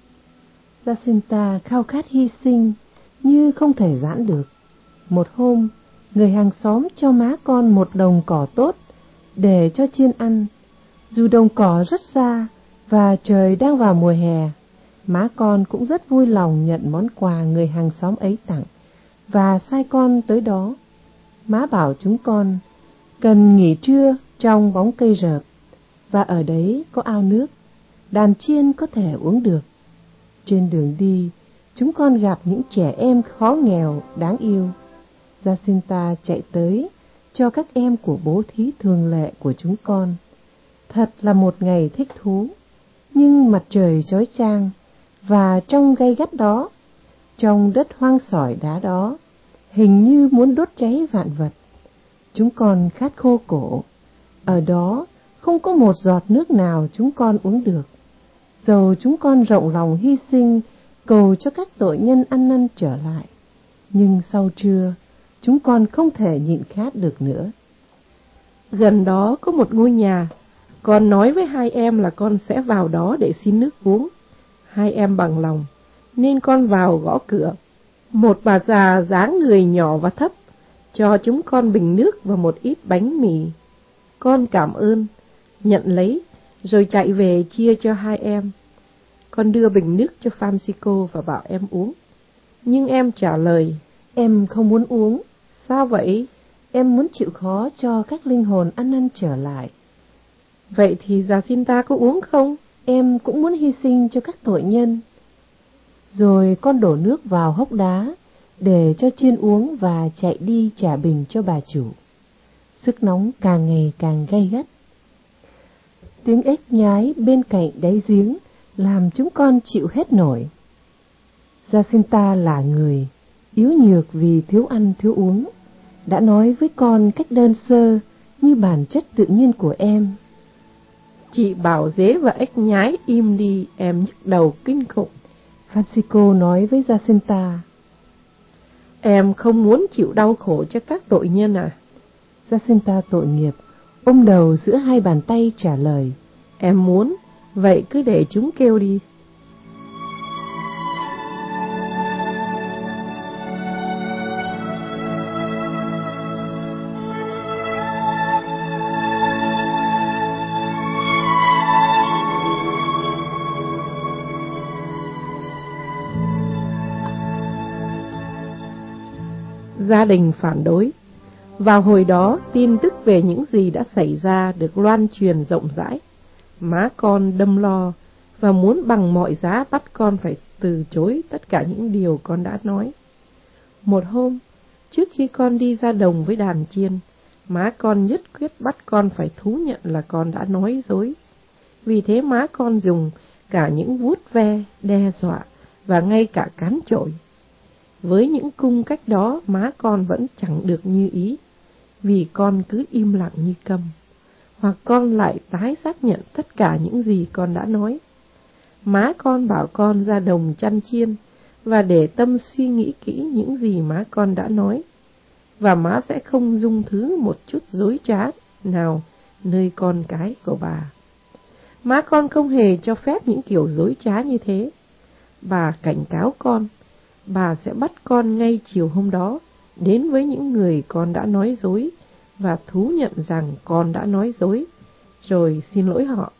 Jacinta khao khát hy sinh như không thể giãn được. Một hôm, người hàng xóm cho má con một đồng cỏ tốt để cho chiên ăn. Dù đồng cỏ rất xa và trời đang vào mùa hè, má con cũng rất vui lòng nhận món quà người hàng xóm ấy tặng và sai con tới đó. Má bảo chúng con cần nghỉ trưa trong bóng cây rợp, và ở đấy có ao nước, đàn chiên có thể uống được. Trên đường đi, chúng con gặp những trẻ em khó nghèo đáng yêu. Jacinta chạy tới cho các em của bố thí thường lệ của chúng con. Thật là một ngày thích thú, nhưng mặt trời chói chang, và trong gay gắt đó, trong đất hoang sỏi đá đó, hình như muốn đốt cháy vạn vật. Chúng con khát khô cổ. Ở đó không có một giọt nước nào chúng con uống được. Dầu chúng con rộng lòng hy sinh cầu cho các tội nhân ăn năn trở lại, nhưng sau trưa chúng con không thể nhịn khát được nữa. Gần đó có một ngôi nhà, con nói với hai em là con sẽ vào đó để xin nước uống. Hai em bằng lòng, nên con vào gõ cửa. Một bà già dáng người nhỏ và thấp cho chúng con bình nước và một ít bánh mì. Con cảm ơn, nhận lấy, rồi chạy về chia cho hai em. Con đưa bình nước cho Francisco và bảo em uống. Nhưng em trả lời, em không muốn uống. Sao vậy? Em muốn chịu khó cho các linh hồn ăn năn trở lại. Vậy thì Jacinta có uống không? Em cũng muốn hy sinh cho các tội nhân. Rồi con đổ nước vào hốc đá để cho chiên uống và chạy đi trả bình cho bà chủ. Sức nóng càng ngày càng gay gắt. Tiếng ếch nhái bên cạnh đáy giếng làm chúng con chịu hết nổi. Jacinta là người yếu nhược vì thiếu ăn thiếu uống, đã nói với con cách đơn sơ như bản chất tự nhiên của em. Chị bảo dế và ếch nhái im đi, em nhức đầu kinh khủng. Francisco nói với Jacinta. Em không muốn chịu đau khổ cho các tội nhân à? Jacinta tội nghiệp, ôm đầu giữa hai bàn tay trả lời. Em muốn, vậy cứ để chúng kêu đi. Gia đình phản đối. Vào hồi đó, tin tức về những gì đã xảy ra được loan truyền rộng rãi. Má con đâm lo và muốn bằng mọi giá bắt con phải từ chối tất cả những điều con đã nói. Một hôm, trước khi con đi ra đồng với đàn chiên, má con nhất quyết bắt con phải thú nhận là con đã nói dối. Vì thế má con dùng cả những vuốt ve, đe dọa và ngay cả cán chổi. Với những cung cách đó, má con vẫn chẳng được như ý, vì con cứ im lặng như câm, hoặc con lại tái xác nhận tất cả những gì con đã nói. Má con bảo con ra đồng chăn chiên và để tâm suy nghĩ kỹ những gì má con đã nói, và má sẽ không dung thứ một chút dối trá nào nơi con cái của bà. Má con không hề cho phép những kiểu dối trá như thế. Bà cảnh cáo con, bà sẽ bắt con ngay chiều hôm đó đến với những người con đã nói dối và thú nhận rằng con đã nói dối, rồi xin lỗi họ.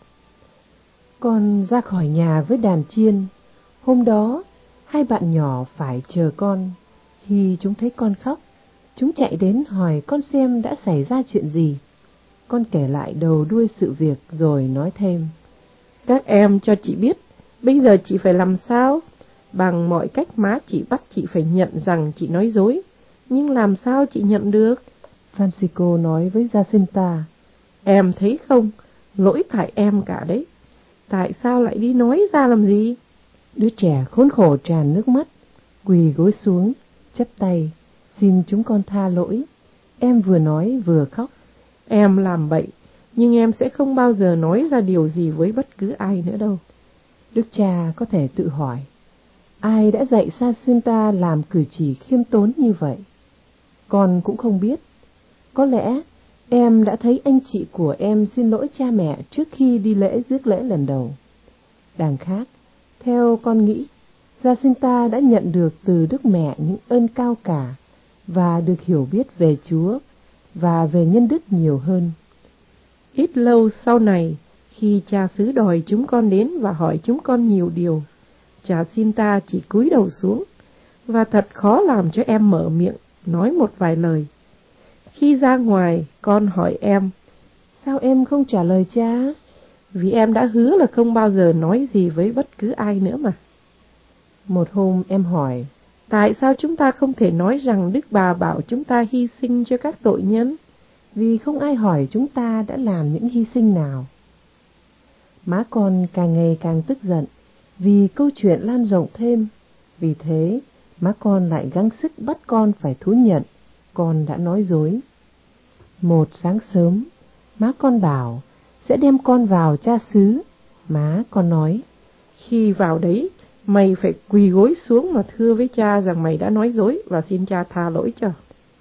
Con ra khỏi nhà với đàn chiên. Hôm đó, hai bạn nhỏ phải chờ con. Khi chúng thấy con khóc, chúng chạy đến hỏi con xem đã xảy ra chuyện gì. Con kể lại đầu đuôi sự việc rồi nói thêm. Các em cho chị biết, bây giờ chị phải làm sao? Bằng mọi cách má chị bắt chị phải nhận rằng chị nói dối. Nhưng làm sao chị nhận được? Francisco nói với Jacinta. Em thấy không, lỗi tại em cả đấy. Tại sao lại đi nói ra làm gì? Đứa trẻ khốn khổ tràn nước mắt, quỳ gối xuống, chắp tay, xin chúng con tha lỗi. Em vừa nói vừa khóc. Em làm bậy, nhưng em sẽ không bao giờ nói ra điều gì với bất cứ ai nữa đâu. Đức cha có thể tự hỏi, ai đã dạy Jacinta làm cử chỉ khiêm tốn như vậy? Con cũng không biết. Có lẽ em đã thấy anh chị của em xin lỗi cha mẹ trước khi đi lễ rước lễ lần đầu. Đằng khác, theo con nghĩ, Jacinta đã nhận được từ Đức Mẹ những ơn cao cả và được hiểu biết về Chúa và về nhân đức nhiều hơn. Ít lâu sau này, khi cha xứ đòi chúng con đến và hỏi chúng con nhiều điều, Jacinta chỉ cúi đầu xuống, và thật khó làm cho em mở miệng nói một vài lời. Khi ra ngoài, con hỏi em, sao em không trả lời cha? Vì em đã hứa là không bao giờ nói gì với bất cứ ai nữa mà. Một hôm em hỏi, tại sao chúng ta không thể nói rằng Đức Bà bảo chúng ta hy sinh cho các tội nhân? Vì không ai hỏi chúng ta đã làm những hy sinh nào. Má con càng ngày càng tức giận vì câu chuyện lan rộng thêm. Vì thế, má con lại gắng sức bắt con phải thú nhận con đã nói dối. Một sáng sớm, má con bảo sẽ đem con vào cha xứ. Má con nói, khi vào đấy, mày phải quỳ gối xuống mà thưa với cha rằng mày đã nói dối và xin cha tha lỗi cho.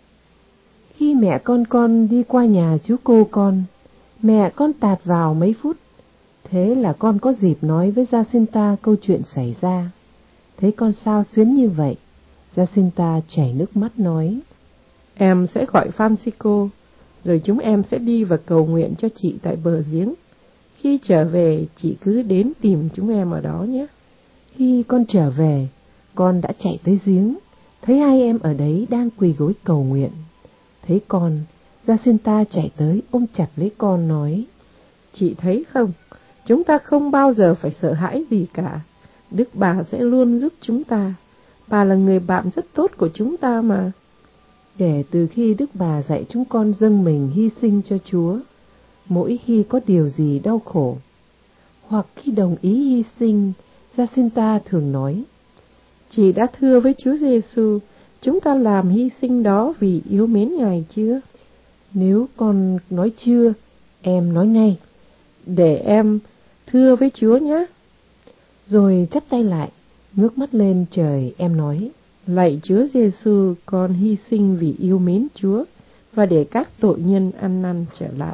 Khi mẹ con đi qua nhà chú cô con, mẹ con tạt vào mấy phút. Thế là con có dịp nói với Jacinta câu chuyện xảy ra. Thấy con sao xuyến như vậy, Jacinta chảy nước mắt nói, em sẽ gọi Francisco, Rồi chúng em sẽ đi và cầu nguyện cho chị tại bờ giếng. Khi trở về, chị cứ đến tìm chúng em ở đó nhé. Khi con trở về, con đã chạy tới giếng, thấy hai em ở đấy đang quỳ gối cầu nguyện. Thấy con, Jacinta chạy tới ôm chặt lấy con nói: Chị thấy không, chúng ta không bao giờ phải sợ hãi gì cả. Đức bà sẽ luôn giúp chúng ta. Bà là người bạn rất tốt của chúng ta mà. Kể từ khi Đức bà dạy chúng con dâng mình hy sinh cho Chúa, mỗi khi có điều gì đau khổ, hoặc khi đồng ý hy sinh, Jacinta thường nói: Chị đã thưa với Chúa Giêsu, chúng ta làm hy sinh đó vì yêu mến Ngài chưa? Nếu con nói chưa, em nói ngay. Để em thưa với Chúa nhé. Rồi chắp tay lại, ngước mắt lên trời, em nói: Lạy Chúa Giêsu, con hy sinh vì yêu mến Chúa và để các tội nhân ăn năn trở lại.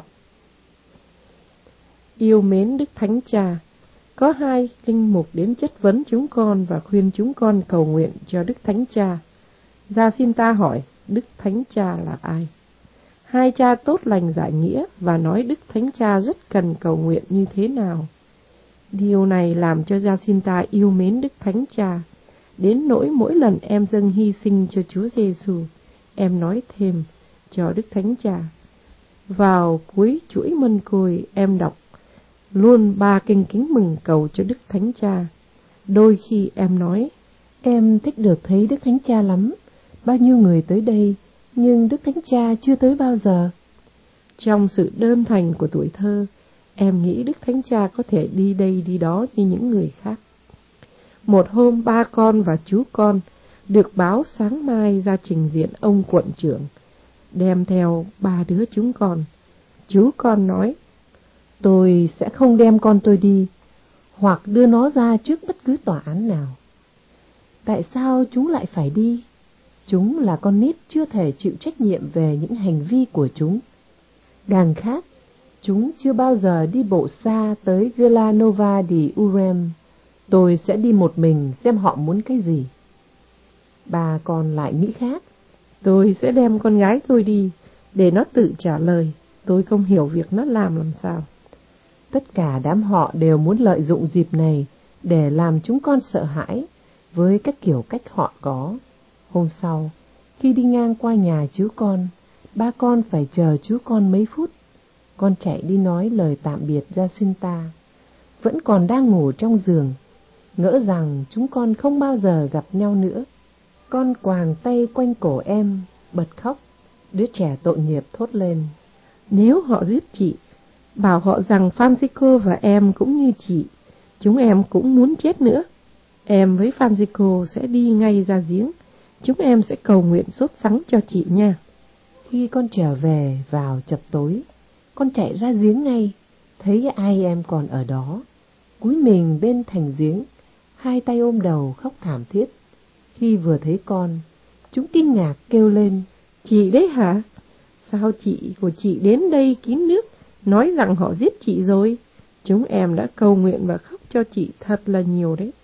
Yêu mến Đức Thánh Cha. Có hai linh mục đến chất vấn chúng con và khuyên chúng con cầu nguyện cho Đức Thánh Cha. Jacinta hỏi Đức Thánh Cha là ai? Hai cha tốt lành giải nghĩa và nói Đức Thánh Cha rất cần cầu nguyện như thế nào. Điều này làm cho Jacinta yêu mến Đức Thánh Cha, đến nỗi mỗi lần em dâng hy sinh cho Chúa Giêsu, em nói thêm cho Đức Thánh Cha. Vào cuối chuỗi mân côi, em đọc luôn 3 kinh kính mừng cầu cho Đức Thánh Cha. Đôi khi em nói: Em thích được thấy Đức Thánh Cha lắm. Bao nhiêu người tới đây, nhưng Đức Thánh Cha chưa tới bao giờ. Trong sự đơn thuần của tuổi thơ, em nghĩ Đức Thánh Cha có thể đi đây đi đó như những người khác. Một hôm, ba con và chú con được báo sáng mai ra trình diện ông quận trưởng, đem theo 3 đứa chúng con. Chú con nói: Tôi sẽ không đem con tôi đi, hoặc đưa nó ra trước bất cứ tòa án nào. Tại sao chúng lại phải đi? Chúng là con nít chưa thể chịu trách nhiệm về những hành vi của chúng. Đằng khác, chúng chưa bao giờ đi bộ xa tới Villanova di Urem. Tôi sẽ đi một mình xem họ muốn cái gì. Bà còn lại nghĩ khác. Tôi sẽ đem con gái tôi đi, để nó tự trả lời. Tôi không hiểu việc nó làm sao. Tất cả đám họ đều muốn lợi dụng dịp này để làm chúng con sợ hãi với các kiểu cách họ có. Hôm sau, khi đi ngang qua nhà chú con, ba con phải chờ chú con mấy phút. Con chạy đi nói lời tạm biệt Jacinta, vẫn còn đang ngủ trong giường, ngỡ rằng chúng con không bao giờ gặp nhau nữa. Con quàng tay quanh cổ em, bật khóc. Đứa trẻ tội nghiệp thốt lên: Nếu họ giết chị, bảo họ rằng Francisco và em cũng như chị, chúng em cũng muốn chết nữa. Em với Francisco sẽ đi ngay ra giếng, chúng em sẽ cầu nguyện sốt sắng cho chị nha. Khi con trở về vào chập tối, con chạy ra giếng ngay, thấy ai em còn ở đó, cúi mình bên thành giếng, hai tay ôm đầu khóc thảm thiết. Khi vừa thấy con, chúng kinh ngạc kêu lên: Chị đấy hả? Sao chị của chị đến đây kín nước, nói rằng họ giết chị rồi? Chúng em đã cầu nguyện và khóc cho chị thật là nhiều đấy.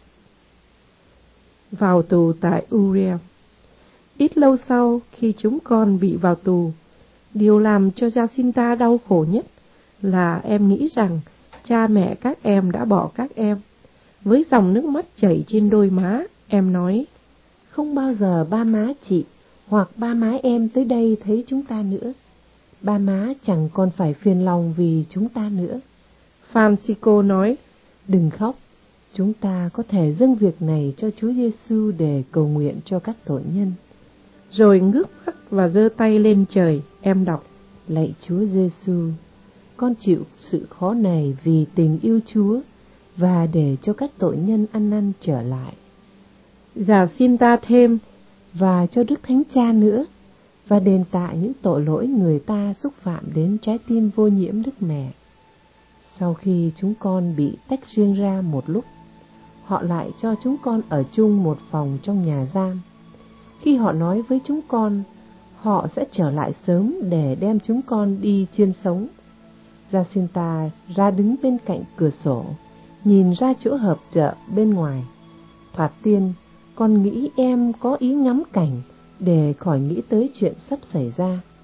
Vào tù tại Uriel. Ít lâu sau, khi chúng con bị vào tù, điều làm cho Jacinta đau khổ nhất là em nghĩ rằng cha mẹ các em đã bỏ các em. Với dòng nước mắt chảy trên đôi má, em nói: Không bao giờ ba má chị hoặc ba má em tới đây thấy chúng ta nữa. Ba má chẳng còn phải phiền lòng vì chúng ta nữa. Francisco nói: Đừng khóc, chúng ta có thể dâng việc này cho Chúa Giêsu để cầu nguyện cho các tội nhân. Rồi ngước mắt và giơ tay lên trời, em đọc: Lạy Chúa Giêsu, con chịu sự khó này vì tình yêu Chúa và để cho các tội nhân ăn năn trở lại. Jacinta thêm: và cho Đức Thánh Cha nữa, và đền tạ những tội lỗi người ta xúc phạm đến trái tim vô nhiễm Đức Mẹ. Sau khi chúng con bị tách riêng ra một lúc, họ lại cho chúng con ở chung một phòng trong nhà giam. Khi họ nói với chúng con, họ sẽ trở lại sớm để đem chúng con đi chiên sống. Jacinta ra đứng bên cạnh cửa sổ, nhìn ra chỗ họp chợ bên ngoài. Thoạt tiên, con nghĩ em có ý ngắm cảnh để khỏi nghĩ tới chuyện sắp xảy ra.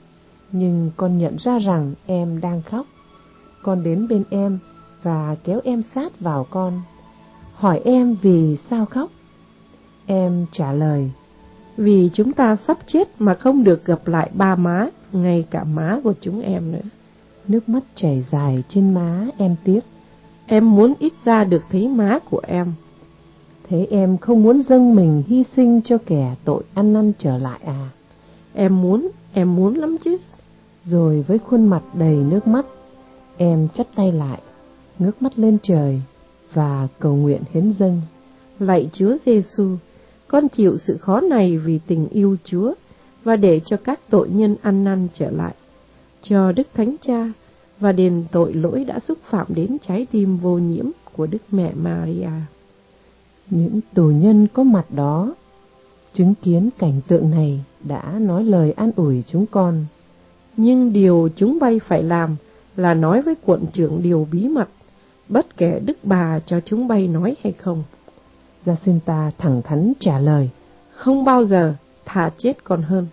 nhưng con nhận ra rằng em đang khóc. Con đến bên em và kéo em sát vào con, hỏi em vì sao khóc. Em trả lời: vì chúng ta sắp chết mà không được gặp lại ba má, ngay cả má của chúng em nữa. Nước mắt chảy dài trên má em tiếc. Em muốn ít ra được thấy má của em. Thế em không muốn dâng mình hy sinh cho kẻ tội ăn năn trở lại à? Em muốn lắm chứ. Rồi với khuôn mặt đầy nước mắt, em chắp tay lại, ngước mắt lên trời và cầu nguyện hiến dâng: Lạy Chúa Giêsu, con chịu sự khó này vì tình yêu Chúa và để cho các tội nhân ăn năn trở lại, cho Đức Thánh Cha và đền tội lỗi đã xúc phạm đến trái tim vô nhiễm của Đức Mẹ Maria. Những tù nhân có mặt đó chứng kiến cảnh tượng này đã nói lời an ủi chúng con. Nhưng điều chúng bay phải làm là nói với quận trưởng điều bí mật, bất kể Đức Bà cho chúng bay nói hay không. Jacinta thẳng thắn trả lời: không bao giờ, thà chết còn hơn.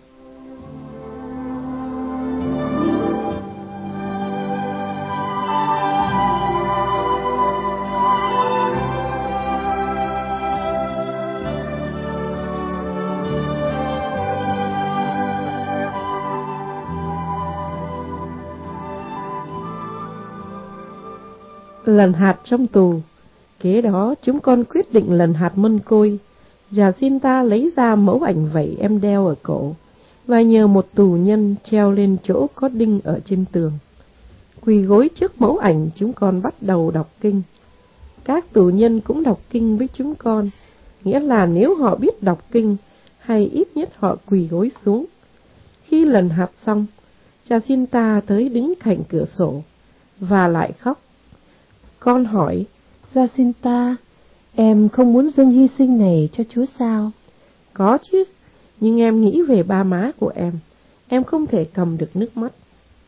Lần hạt trong tù. Kế đó chúng con quyết định lần hạt mân côi. Jacinta lấy ra mẫu ảnh vẩy em đeo ở cổ và nhờ một tù nhân treo lên chỗ có đinh ở trên tường. Quỳ gối trước mẫu ảnh, chúng con bắt đầu đọc kinh. Các tù nhân cũng đọc kinh với chúng con, nghĩa là nếu họ biết đọc kinh, hay ít nhất họ quỳ gối xuống. Khi lần hạt xong, Jacinta tới đứng cạnh cửa sổ và lại khóc. Con hỏi: Jacinta, em không muốn dâng hy sinh này cho Chúa sao? Có chứ, nhưng em nghĩ về ba má của em không thể cầm được nước mắt.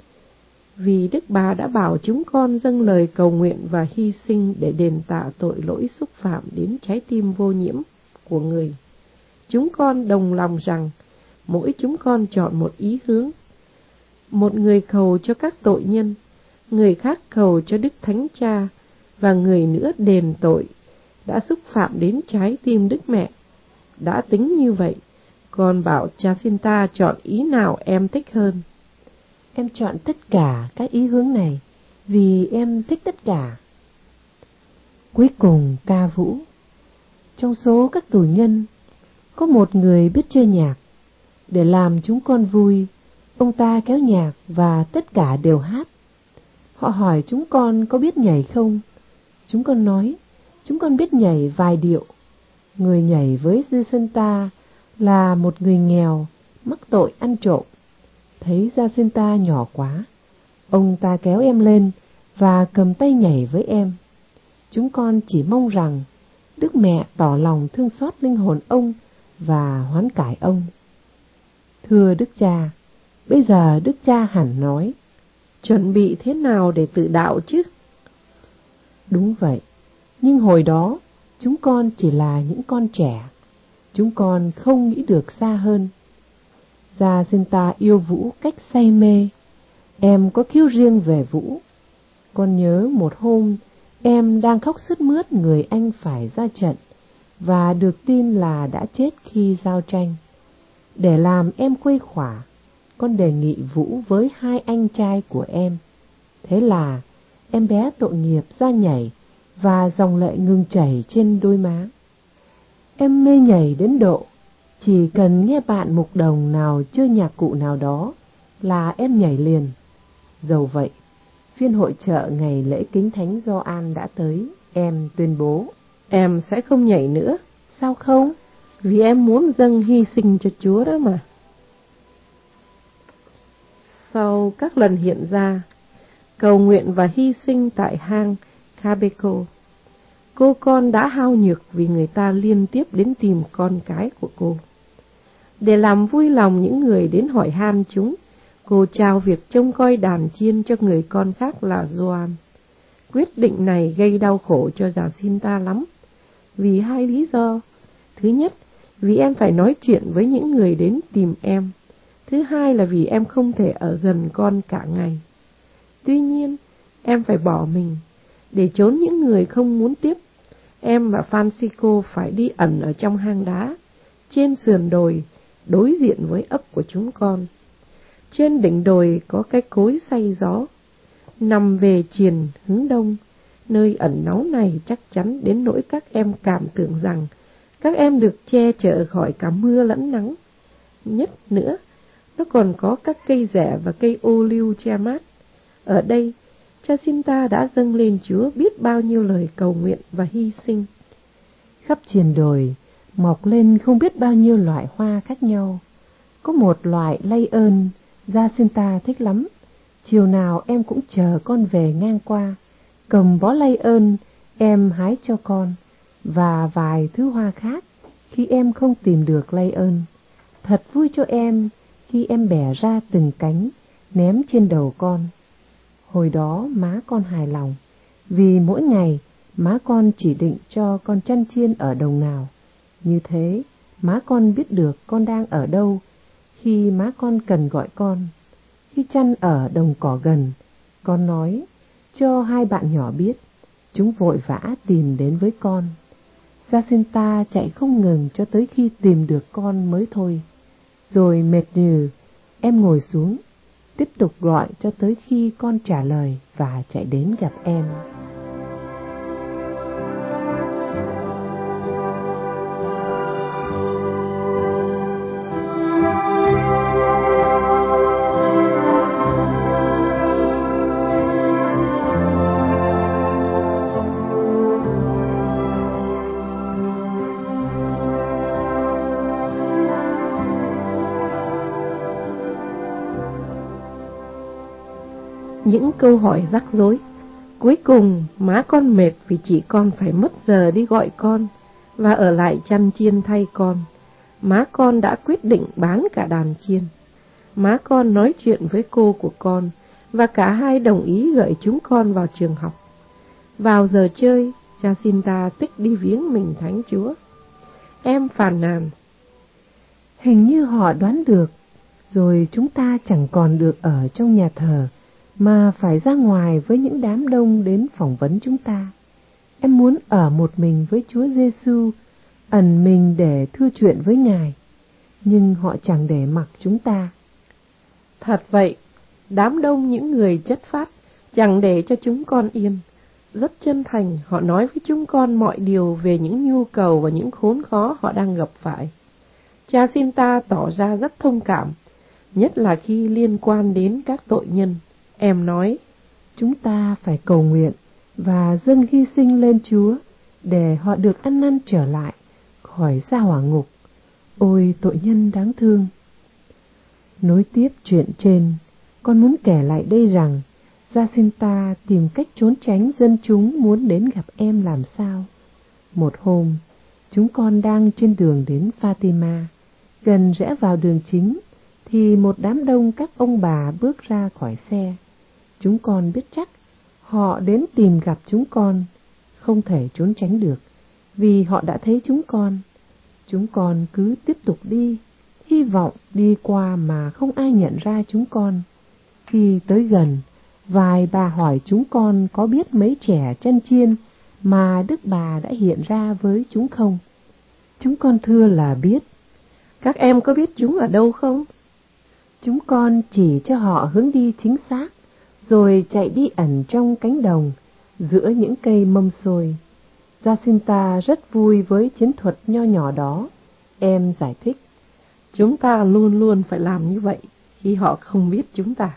Vì Đức Bà đã bảo chúng con dâng lời cầu nguyện và hy sinh để đền tạ tội lỗi xúc phạm đến trái tim vô nhiễm của người. Chúng con đồng lòng rằng mỗi chúng con chọn một ý hướng. Một người cầu cho các tội nhân, người khác cầu cho Đức Thánh Cha, và người nữa đền tội đã xúc phạm đến trái tim Đức Mẹ. Đã tính như vậy, con bảo Jacinta chọn ý nào em thích hơn. Em chọn tất cả các ý hướng này vì em thích tất cả. Cuối cùng ca vũ. Trong số các tù nhân, có một người biết chơi nhạc. Để làm chúng con vui, ông ta kéo nhạc và tất cả đều hát. Họ hỏi chúng con có biết nhảy không? Chúng con nói, chúng con biết nhảy vài điệu. Người nhảy với Jacinta là một người nghèo, mắc tội ăn trộm. Thấy Jacinta nhỏ quá, ông ta kéo em lên và cầm tay nhảy với em. Chúng con chỉ mong rằng Đức Mẹ tỏ lòng thương xót linh hồn ông và hoán cải ông. Thưa Đức Cha, bây giờ Đức Cha hẳn nói: chuẩn bị thế nào để tự đạo chứ? Đúng vậy, nhưng hồi đó chúng con chỉ là những con trẻ. Chúng con không nghĩ được xa hơn. Jacinta yêu vũ cách say mê. Em có khiếu riêng về vũ. Con nhớ một hôm em đang khóc sướt mướt người anh phải ra trận và được tin là đã chết khi giao tranh. Để làm em khuây khỏa, con đề nghị vũ với hai anh trai của em. Thế là em bé tội nghiệp ra nhảy và dòng lệ ngừng chảy trên đôi má. Em mê nhảy đến độ chỉ cần nghe bạn mục đồng nào chơi nhạc cụ nào đó là em nhảy liền. Dầu vậy, phiên hội chợ ngày lễ Kính Thánh Gioan đã tới, em tuyên bố: em sẽ không nhảy nữa. Sao không? Vì em muốn dâng hy sinh cho Chúa đó mà. Sau các lần hiện ra, cầu nguyện và hy sinh tại hang Cabeco, cô con đã hao nhược vì người ta liên tiếp đến tìm con cái của cô. Để làm vui lòng những người đến hỏi han chúng, cô trao việc trông coi đàn chiên cho người con khác là Gioan. Quyết định này gây đau khổ cho Jacinta lắm, vì hai lý do. Thứ nhất, vì em phải nói chuyện với những người đến tìm em. Thứ hai là vì em không thể ở gần con cả ngày. Tuy nhiên, em phải bỏ mình để trốn những người không muốn tiếp. Em và Francisco phải đi ẩn ở trong hang đá, trên sườn đồi, đối diện với ấp của chúng con. Trên đỉnh đồi có cái cối xay gió, nằm về triền hướng đông. Nơi ẩn náu này chắc chắn đến nỗi các em cảm tưởng rằng các em được che chở khỏi cả mưa lẫn nắng. Nhất nữa, nó còn có các cây rẻ và cây ô liu che mát. Ở đây, Jacinta đã dâng lên Chúa biết bao nhiêu lời cầu nguyện và hy sinh. Khắp triền đồi mọc lên không biết bao nhiêu loại hoa khác nhau. Có một loại lây ơn Jacinta thích lắm. Chiều nào em cũng chờ con về ngang qua, cầm bó lây ơn em hái cho con, và vài thứ hoa khác khi em không tìm được lây ơn. Thật vui cho em khi em bẻ ra từng cánh ném trên đầu con. Hồi đó má con hài lòng, vì mỗi ngày má con chỉ định cho con chăn chiên ở đồng nào. Như thế má con biết được con đang ở đâu khi má con cần gọi con. Khi chăn ở đồng cỏ gần, con nói cho hai bạn nhỏ biết, chúng vội vã tìm đến với con. Jacinta chạy không ngừng cho tới khi tìm được con mới thôi. Rồi mệt nhừ, em ngồi xuống, tiếp tục gọi cho tới khi con trả lời và chạy đến gặp em. Những câu hỏi rắc rối. Cuối cùng, má con mệt vì chị con phải mất giờ đi gọi con và ở lại chăn chiên thay con. Má con đã quyết định bán cả đàn chiên. Má con nói chuyện với cô của con và cả hai đồng ý gửi chúng con vào trường học. Vào giờ chơi, Jacinta tích đi viếng mình Thánh Chúa. Em phàn nàn: Hình như họ đoán được, rồi chúng ta chẳng còn được ở trong nhà thờ, mà phải ra ngoài với những đám đông đến phỏng vấn chúng ta. Em muốn ở một mình với Chúa Giêsu, ẩn mình để thưa chuyện với Ngài, nhưng họ chẳng để mặc chúng ta. Thật vậy, đám đông những người chất phác chẳng để cho chúng con yên. Rất chân thành, họ nói với chúng con mọi điều về những nhu cầu và những khốn khó họ đang gặp phải. Jacinta tỏ ra rất thông cảm, nhất là khi liên quan đến các tội nhân. Em nói, chúng ta phải cầu nguyện và dâng hy sinh lên Chúa để họ được ăn năn trở lại khỏi sa hỏa ngục. Ôi tội nhân đáng thương! Nối tiếp chuyện trên, con muốn kể lại đây rằng Jacinta tìm cách trốn tránh dân chúng muốn đến gặp em làm sao. Một hôm, chúng con đang trên đường đến Fatima, gần rẽ vào đường chính, thì một đám đông các ông bà bước ra khỏi xe. Chúng con biết chắc họ đến tìm gặp chúng con, không thể trốn tránh được, vì họ đã thấy chúng con. Chúng con cứ tiếp tục đi, hy vọng đi qua mà không ai nhận ra chúng con. Khi tới gần, vài bà hỏi chúng con có biết mấy trẻ chăn chiên mà Đức Bà đã hiện ra với chúng không. Chúng con thưa là biết. Các em có biết chúng ở đâu không? Chúng con chỉ cho họ hướng đi chính xác, rồi chạy đi ẩn trong cánh đồng, giữa những cây mâm xôi. Jacinta rất vui với chiến thuật nho nhỏ đó. Em giải thích, chúng ta luôn luôn phải làm như vậy khi họ không biết chúng ta.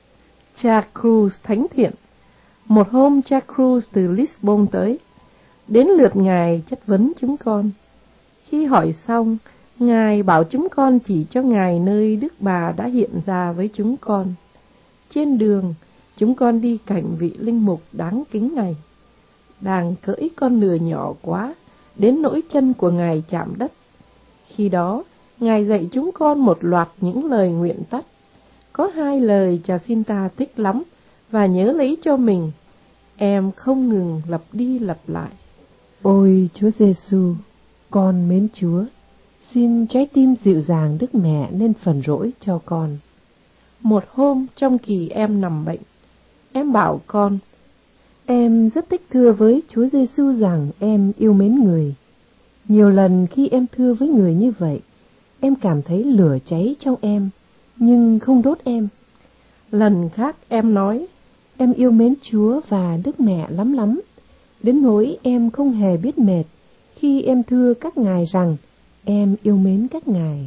Cha Cruz thánh thiện. Một hôm cha Cruz từ Lisbon tới, đến lượt ngài chất vấn chúng con. Khi hỏi xong, ngài bảo chúng con chỉ cho ngài nơi Đức Bà đã hiện ra với chúng con. Trên đường, chúng con đi cạnh vị linh mục đáng kính này. Đang cưỡi con lừa nhỏ quá, đến nỗi chân của ngài chạm đất. Khi đó, ngài dạy chúng con một loạt những lời nguyện tắt. Có 2 lời Jacinta thích lắm và nhớ lấy cho mình. Em không ngừng lặp đi lặp lại. Ôi Chúa Giêsu, con mến Chúa, xin trái tim dịu dàng Đức Mẹ nên phần rỗi cho con. Một hôm trong kỳ em nằm bệnh, em bảo con: Em rất thích thưa với Chúa Giêsu rằng em yêu mến người. Nhiều lần khi em thưa với người như vậy, em cảm thấy lửa cháy trong em, nhưng không đốt em. Lần khác em nói: Em yêu mến Chúa và Đức Mẹ lắm lắm, đến nỗi em không hề biết mệt khi em thưa các ngài rằng em yêu mến các ngài.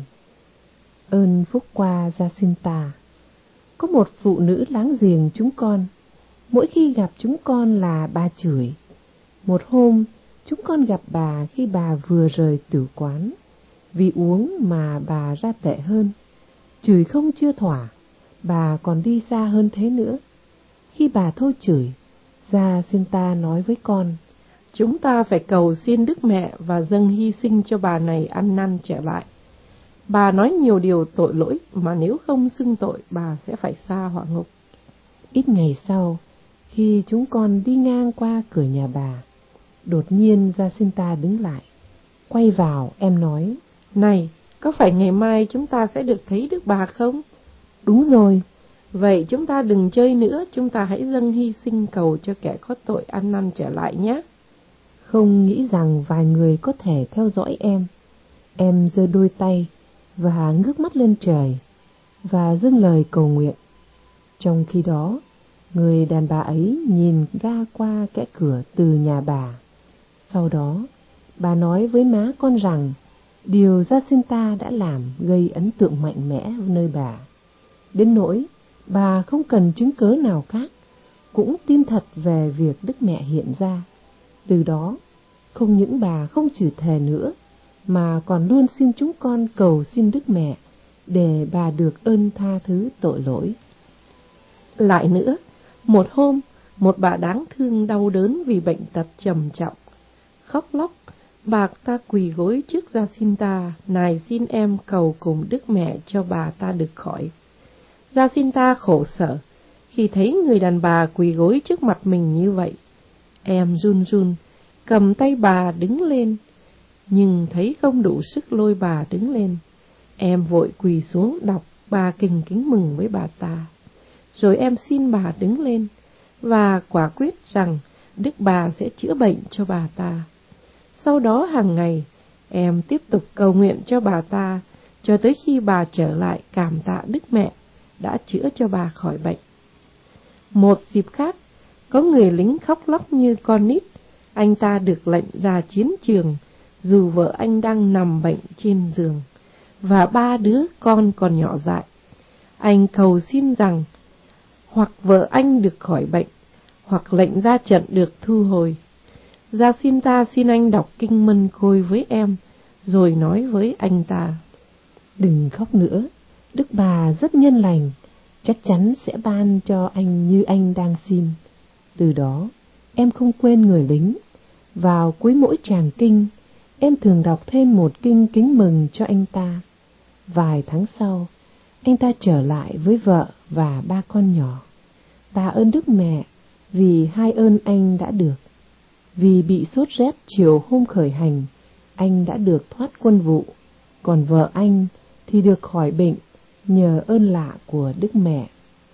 Ơn phúc qua Jacinta. Có một phụ nữ láng giềng chúng con, mỗi khi gặp chúng con là bà chửi. Một hôm, chúng con gặp bà khi bà vừa rời tử quán, vì uống mà bà ra tệ hơn. Chửi không chưa thỏa, bà còn đi xa hơn thế nữa. Khi bà thôi chửi, Jacinta nói với con: Chúng ta phải cầu xin Đức Mẹ và dâng hy sinh cho bà này ăn năn trở lại. Bà nói nhiều điều tội lỗi mà nếu không xưng tội bà sẽ phải xa hỏa ngục. Ít ngày sau, khi chúng con đi ngang qua cửa nhà bà, đột nhiên Jacinta đứng lại. Quay vào, em nói: Này, có phải ngày mai chúng ta sẽ được thấy Đức bà không? Đúng rồi. Vậy chúng ta đừng chơi nữa, chúng ta hãy dâng hy sinh cầu cho kẻ có tội ăn năn trở lại nhé. Không nghĩ rằng vài người có thể theo dõi em. Em giơ đôi tay và ngước mắt lên trời và dâng lời cầu nguyện. Trong khi đó, người đàn bà ấy nhìn ra qua kẽ cửa từ nhà bà. Sau đó, bà nói với má con rằng điều Jacinta đã làm gây ấn tượng mạnh mẽ nơi bà, đến nỗi bà không cần chứng cớ nào khác, cũng tin thật về việc Đức Mẹ hiện ra. Từ đó, không những bà không chửi thề nữa, mà còn luôn xin chúng con cầu xin Đức Mẹ để bà được ơn tha thứ tội lỗi. Lại nữa, một hôm, một bà đáng thương đau đớn vì bệnh tật trầm trọng, khóc lóc, bà ta quỳ gối trước Jacinta, nài xin em cầu cùng Đức Mẹ cho bà ta được khỏi. Jacinta khổ sở khi thấy người đàn bà quỳ gối trước mặt mình như vậy. Em run run, cầm tay bà đứng lên, nhưng thấy không đủ sức lôi bà đứng lên. Em vội quỳ xuống đọc ba kinh kính mừng với bà ta. Rồi em xin bà đứng lên và quả quyết rằng Đức bà sẽ chữa bệnh cho bà ta. Sau đó hàng ngày, em tiếp tục cầu nguyện cho bà ta cho tới khi bà trở lại cảm tạ Đức Mẹ đã chữa cho bà khỏi bệnh. Một dịp khác, có người lính khóc lóc như con nít. Anh ta được lệnh ra chiến trường dù vợ anh đang nằm bệnh trên giường và ba đứa con còn nhỏ dại. Anh cầu xin rằng hoặc vợ anh được khỏi bệnh, hoặc lệnh ra trận được thu hồi. Jacinta xin anh đọc kinh Mân Côi với em, rồi nói với anh ta: Đừng khóc nữa, Đức bà rất nhân lành, chắc chắn sẽ ban cho anh như anh đang xin. Từ đó, em không quên người lính. Vào cuối mỗi tràng kinh, em thường đọc thêm một kinh kính mừng cho anh ta. Vài tháng sau, anh ta trở lại với vợ và ba con nhỏ. Tạ ơn Đức Mẹ vì hai ơn anh đã được. Vì bị sốt rét chiều hôm khởi hành, anh đã được thoát quân vụ, còn vợ anh thì được khỏi bệnh nhờ ơn lạ của Đức Mẹ.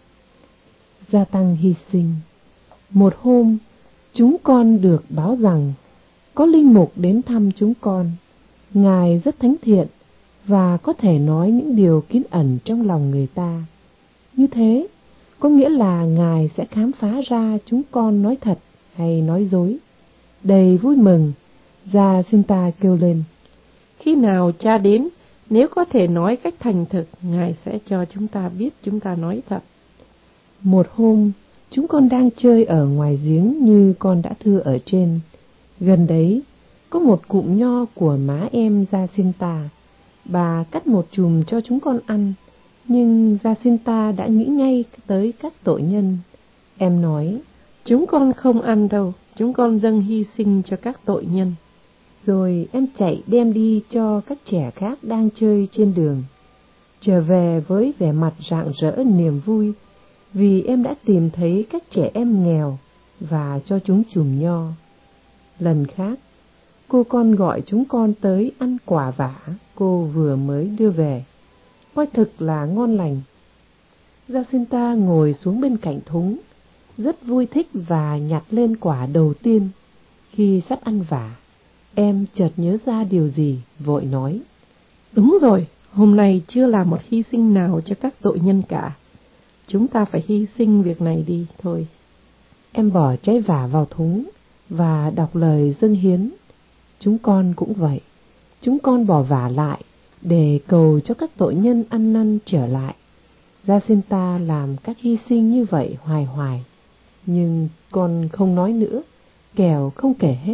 Gia tăng hy sinh. Một hôm, chúng con được báo rằng có linh mục đến thăm chúng con. Ngài rất thánh thiện và có thể nói những điều kín ẩn trong lòng người ta. Như thế, có nghĩa là Ngài sẽ khám phá ra chúng con nói thật hay nói dối. Đầy vui mừng, Jacinta kêu lên: Khi nào cha đến, nếu có thể nói cách thành thực, Ngài sẽ cho chúng ta biết chúng ta nói thật. Một hôm, chúng con đang chơi ở ngoài giếng như con đã thưa ở trên. Gần đấy, có một cụm nho của má em Jacinta. Bà cắt một chùm cho chúng con ăn, nhưng Jacinta đã nghĩ ngay tới các tội nhân. Em nói: Chúng con không ăn đâu, chúng con dâng hy sinh cho các tội nhân. Rồi em chạy đem đi cho các trẻ khác đang chơi trên đường. Trở về với vẻ mặt rạng rỡ niềm vui, vì em đã tìm thấy các trẻ em nghèo và cho chúng chùm nho. Lần khác, cô con gọi chúng con tới ăn quả vả cô vừa mới đưa về. Coi thực là ngon lành. Jacinta ngồi xuống bên cạnh thúng, rất vui thích và nhặt lên quả đầu tiên. Khi sắp ăn vả, em chợt nhớ ra điều gì, vội nói: Đúng rồi, hôm nay chưa làm một hy sinh nào cho các tội nhân cả. Chúng ta phải hy sinh việc này đi thôi. Em bỏ trái vả vào thúng và đọc lời dâng hiến. Chúng con cũng vậy. Chúng con bỏ vả lại để cầu cho các tội nhân ăn năn trở lại. Jacinta làm các hy sinh như vậy hoài hoài, nhưng con không nói nữa, kẻo không kể hết.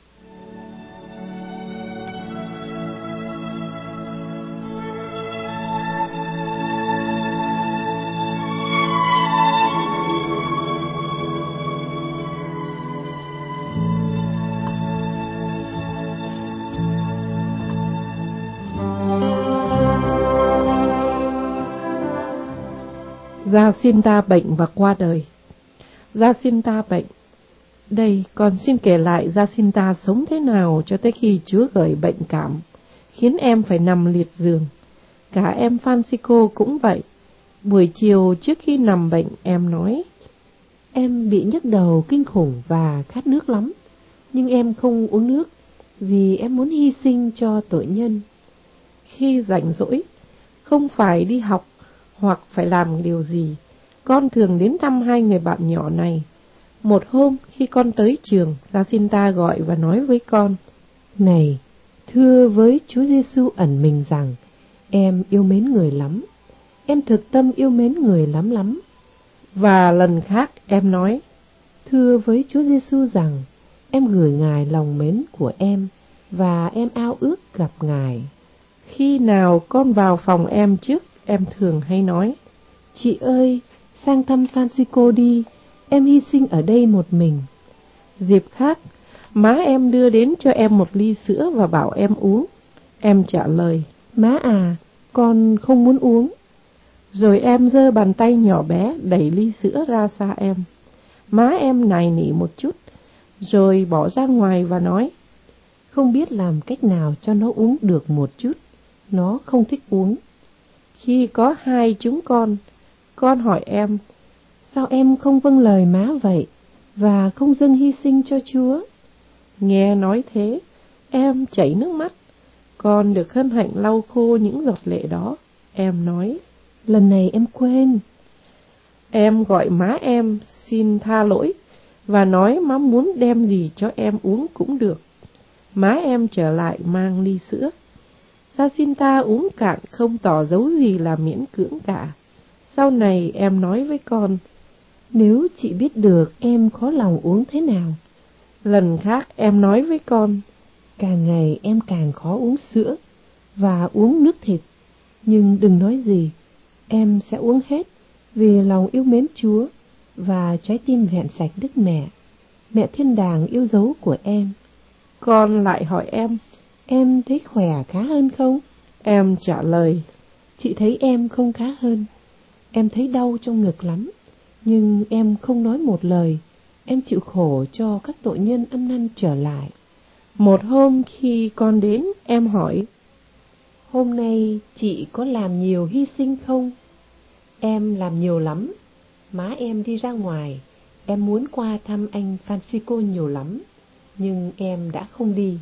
Jacinta bệnh và qua đời. Jacinta bệnh. Đây, con xin kể lại Jacinta sống thế nào cho tới khi Chúa gửi bệnh cảm, khiến em phải nằm liệt giường. Cả em Francisco cũng vậy. Buổi chiều trước khi nằm bệnh, em nói: Em bị nhức đầu kinh khủng và khát nước lắm, nhưng em không uống nước vì em muốn hy sinh cho tội nhân. Khi rảnh rỗi, không phải đi học hoặc phải làm điều gì, con thường đến thăm hai người bạn nhỏ này. Một hôm khi con tới trường, Jacinta gọi và nói với con: Này, thưa với Chúa Giêsu ẩn mình rằng em yêu mến người lắm. Em thực tâm yêu mến người lắm lắm. Và lần khác em nói: Thưa với Chúa Giêsu rằng em gửi Ngài lòng mến của em và em ao ước gặp Ngài. Khi nào con vào phòng em trước, em thường hay nói: Chị ơi, sang thăm Francisco đi, em hy sinh ở đây một mình. Dịp khác, má em đưa đến cho em một ly sữa và bảo em uống. Em trả lời: Má à, con không muốn uống. Rồi em giơ bàn tay nhỏ bé đẩy ly sữa ra xa em. Má em nài nỉ một chút, rồi bỏ ra ngoài và nói: Không biết làm cách nào cho nó uống được một chút, nó không thích uống. Khi có hai chúng con hỏi em: Sao em không vâng lời má vậy, và không dâng hy sinh cho Chúa? Nghe nói thế, em chảy nước mắt. Con được hân hạnh lau khô những giọt lệ đó. Em nói: Lần này em quên. Em gọi má em xin tha lỗi và nói má muốn đem gì cho em uống cũng được. Má em trở lại mang ly sữa. Jacinta uống cạn không tỏ dấu gì là miễn cưỡng cả. Sau này em nói với con: Nếu chị biết được em khó lòng uống thế nào. Lần khác em nói với con: Càng ngày em càng khó uống sữa và uống nước thịt. Nhưng đừng nói gì, em sẽ uống hết vì lòng yêu mến Chúa và trái tim vẹn sạch Đức Mẹ, Mẹ Thiên Đàng yêu dấu của em. Con lại hỏi em thấy khỏe khá hơn không? Em trả lời: Chị thấy em không khá hơn. Em thấy đau trong ngực lắm, nhưng em không nói một lời. Em chịu khổ cho các tội nhân ăn năn trở lại. Một hôm khi con đến, em hỏi: Hôm nay chị có làm nhiều hy sinh không? Em làm nhiều lắm. Má em đi ra ngoài. Em muốn qua thăm anh Francisco nhiều lắm, nhưng em đã không đi.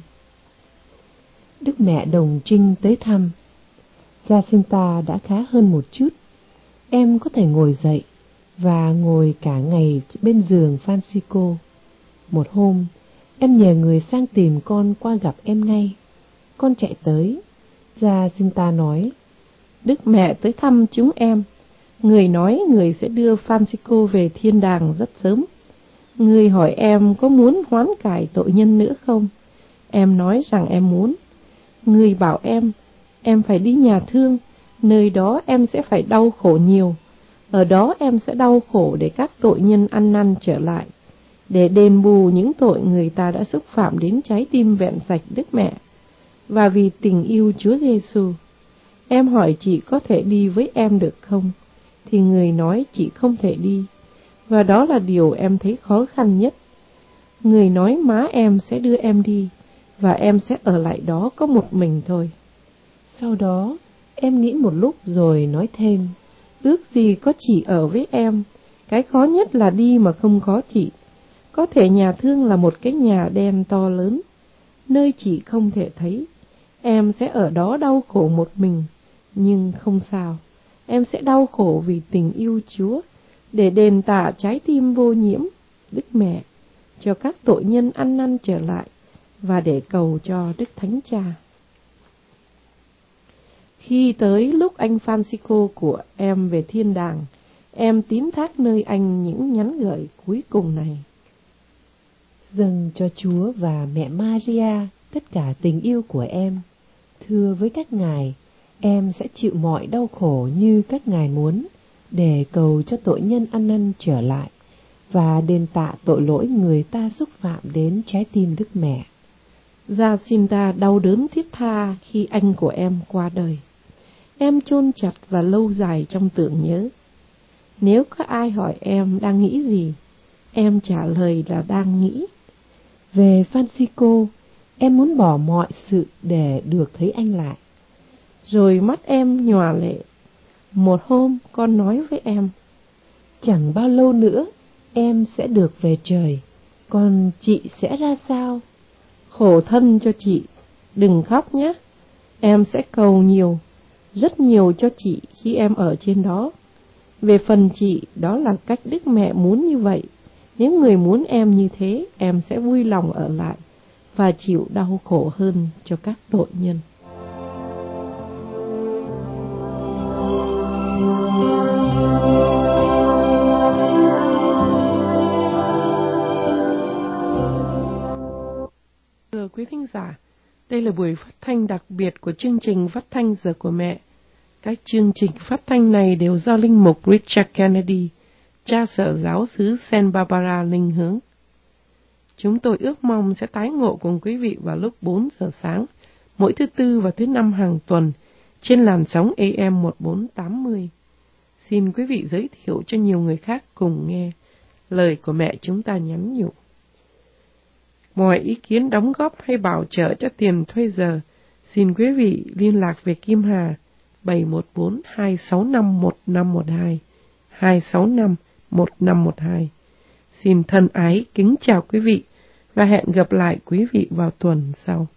Đức Mẹ Đồng Trinh tới thăm. Jacinta đã khá hơn một chút. Em có thể ngồi dậy và ngồi cả ngày bên giường Francisco. Một hôm, em nhờ người sang tìm con qua gặp em ngay. Con chạy tới. Jacinta nói: Đức Mẹ tới thăm chúng em. Người nói người sẽ đưa Francisco về thiên đàng rất sớm. Người hỏi em có muốn hoán cải tội nhân nữa không? Em nói rằng em muốn. Người bảo em phải đi nhà thương, nơi đó em sẽ phải đau khổ nhiều. Ở đó em sẽ đau khổ để các tội nhân ăn năn trở lại, để đền bù những tội người ta đã xúc phạm đến trái tim vẹn sạch Đức Mẹ. Và vì tình yêu Chúa Giêsu, em hỏi chị có thể đi với em được không? Thì người nói chị không thể đi, và đó là điều em thấy khó khăn nhất. Người nói má em sẽ đưa em đi, và em sẽ ở lại đó có một mình thôi. Sau đó, em nghĩ một lúc rồi nói thêm, ước gì có chị ở với em, cái khó nhất là đi mà không có chị. Có thể nhà thương là một cái nhà đen to lớn, nơi chị không thể thấy. Em sẽ ở đó đau khổ một mình, nhưng không sao, em sẽ đau khổ vì tình yêu Chúa, để đền tạ trái tim vô nhiễm, Đức Mẹ, cho các tội nhân ăn năn trở lại, và để cầu cho Đức Thánh Cha. Khi tới lúc anh Francisco của em về thiên đàng, em tín thác nơi anh những nhắn gửi cuối cùng này. dâng cho Chúa và mẹ Maria tất cả tình yêu của em. Thưa với các ngài, em sẽ chịu mọi đau khổ như các ngài muốn, để cầu cho tội nhân ăn năn trở lại, và đền tạ tội lỗi người ta xúc phạm đến trái tim Đức Mẹ. Jacinta đau đớn thiết tha khi anh của em qua đời. Em chôn chặt và lâu dài trong tưởng nhớ. Nếu có ai hỏi em đang nghĩ gì, em trả lời là đang nghĩ. Về Francisco, em muốn bỏ mọi sự để được thấy anh lại. Rồi mắt em nhòa lệ. Một hôm con nói với em, chẳng bao lâu nữa em sẽ được về trời, còn chị sẽ ra sao? Khổ thân cho chị, đừng khóc nhé. Em sẽ cầu nhiều, rất nhiều cho chị khi em ở trên đó. Về phần chị, đó là cách Đức Mẹ muốn như vậy. Nếu người muốn em như thế, em sẽ vui lòng ở lại và chịu đau khổ hơn cho các tội nhân. Thưa quý thính giả, đây là buổi phát thanh đặc biệt của chương trình Phát thanh Giờ của Mẹ. Các chương trình phát thanh này đều do Linh mục Richard Kennedy, cha sở giáo xứ Santa Barbara linh hướng. Chúng tôi ước mong sẽ tái ngộ cùng quý vị vào lúc 4 giờ sáng, mỗi thứ Tư và thứ Năm hàng tuần, trên làn sóng AM 1480. Xin quý vị giới thiệu cho nhiều người khác cùng nghe lời của mẹ chúng ta nhắn nhủ. Mọi ý kiến đóng góp hay bảo trợ cho tiền thuê giờ, xin quý vị liên lạc về Kim Hà 714-265-1512, 265-1512. Xin thân ái kính chào quý vị và hẹn gặp lại quý vị vào tuần sau.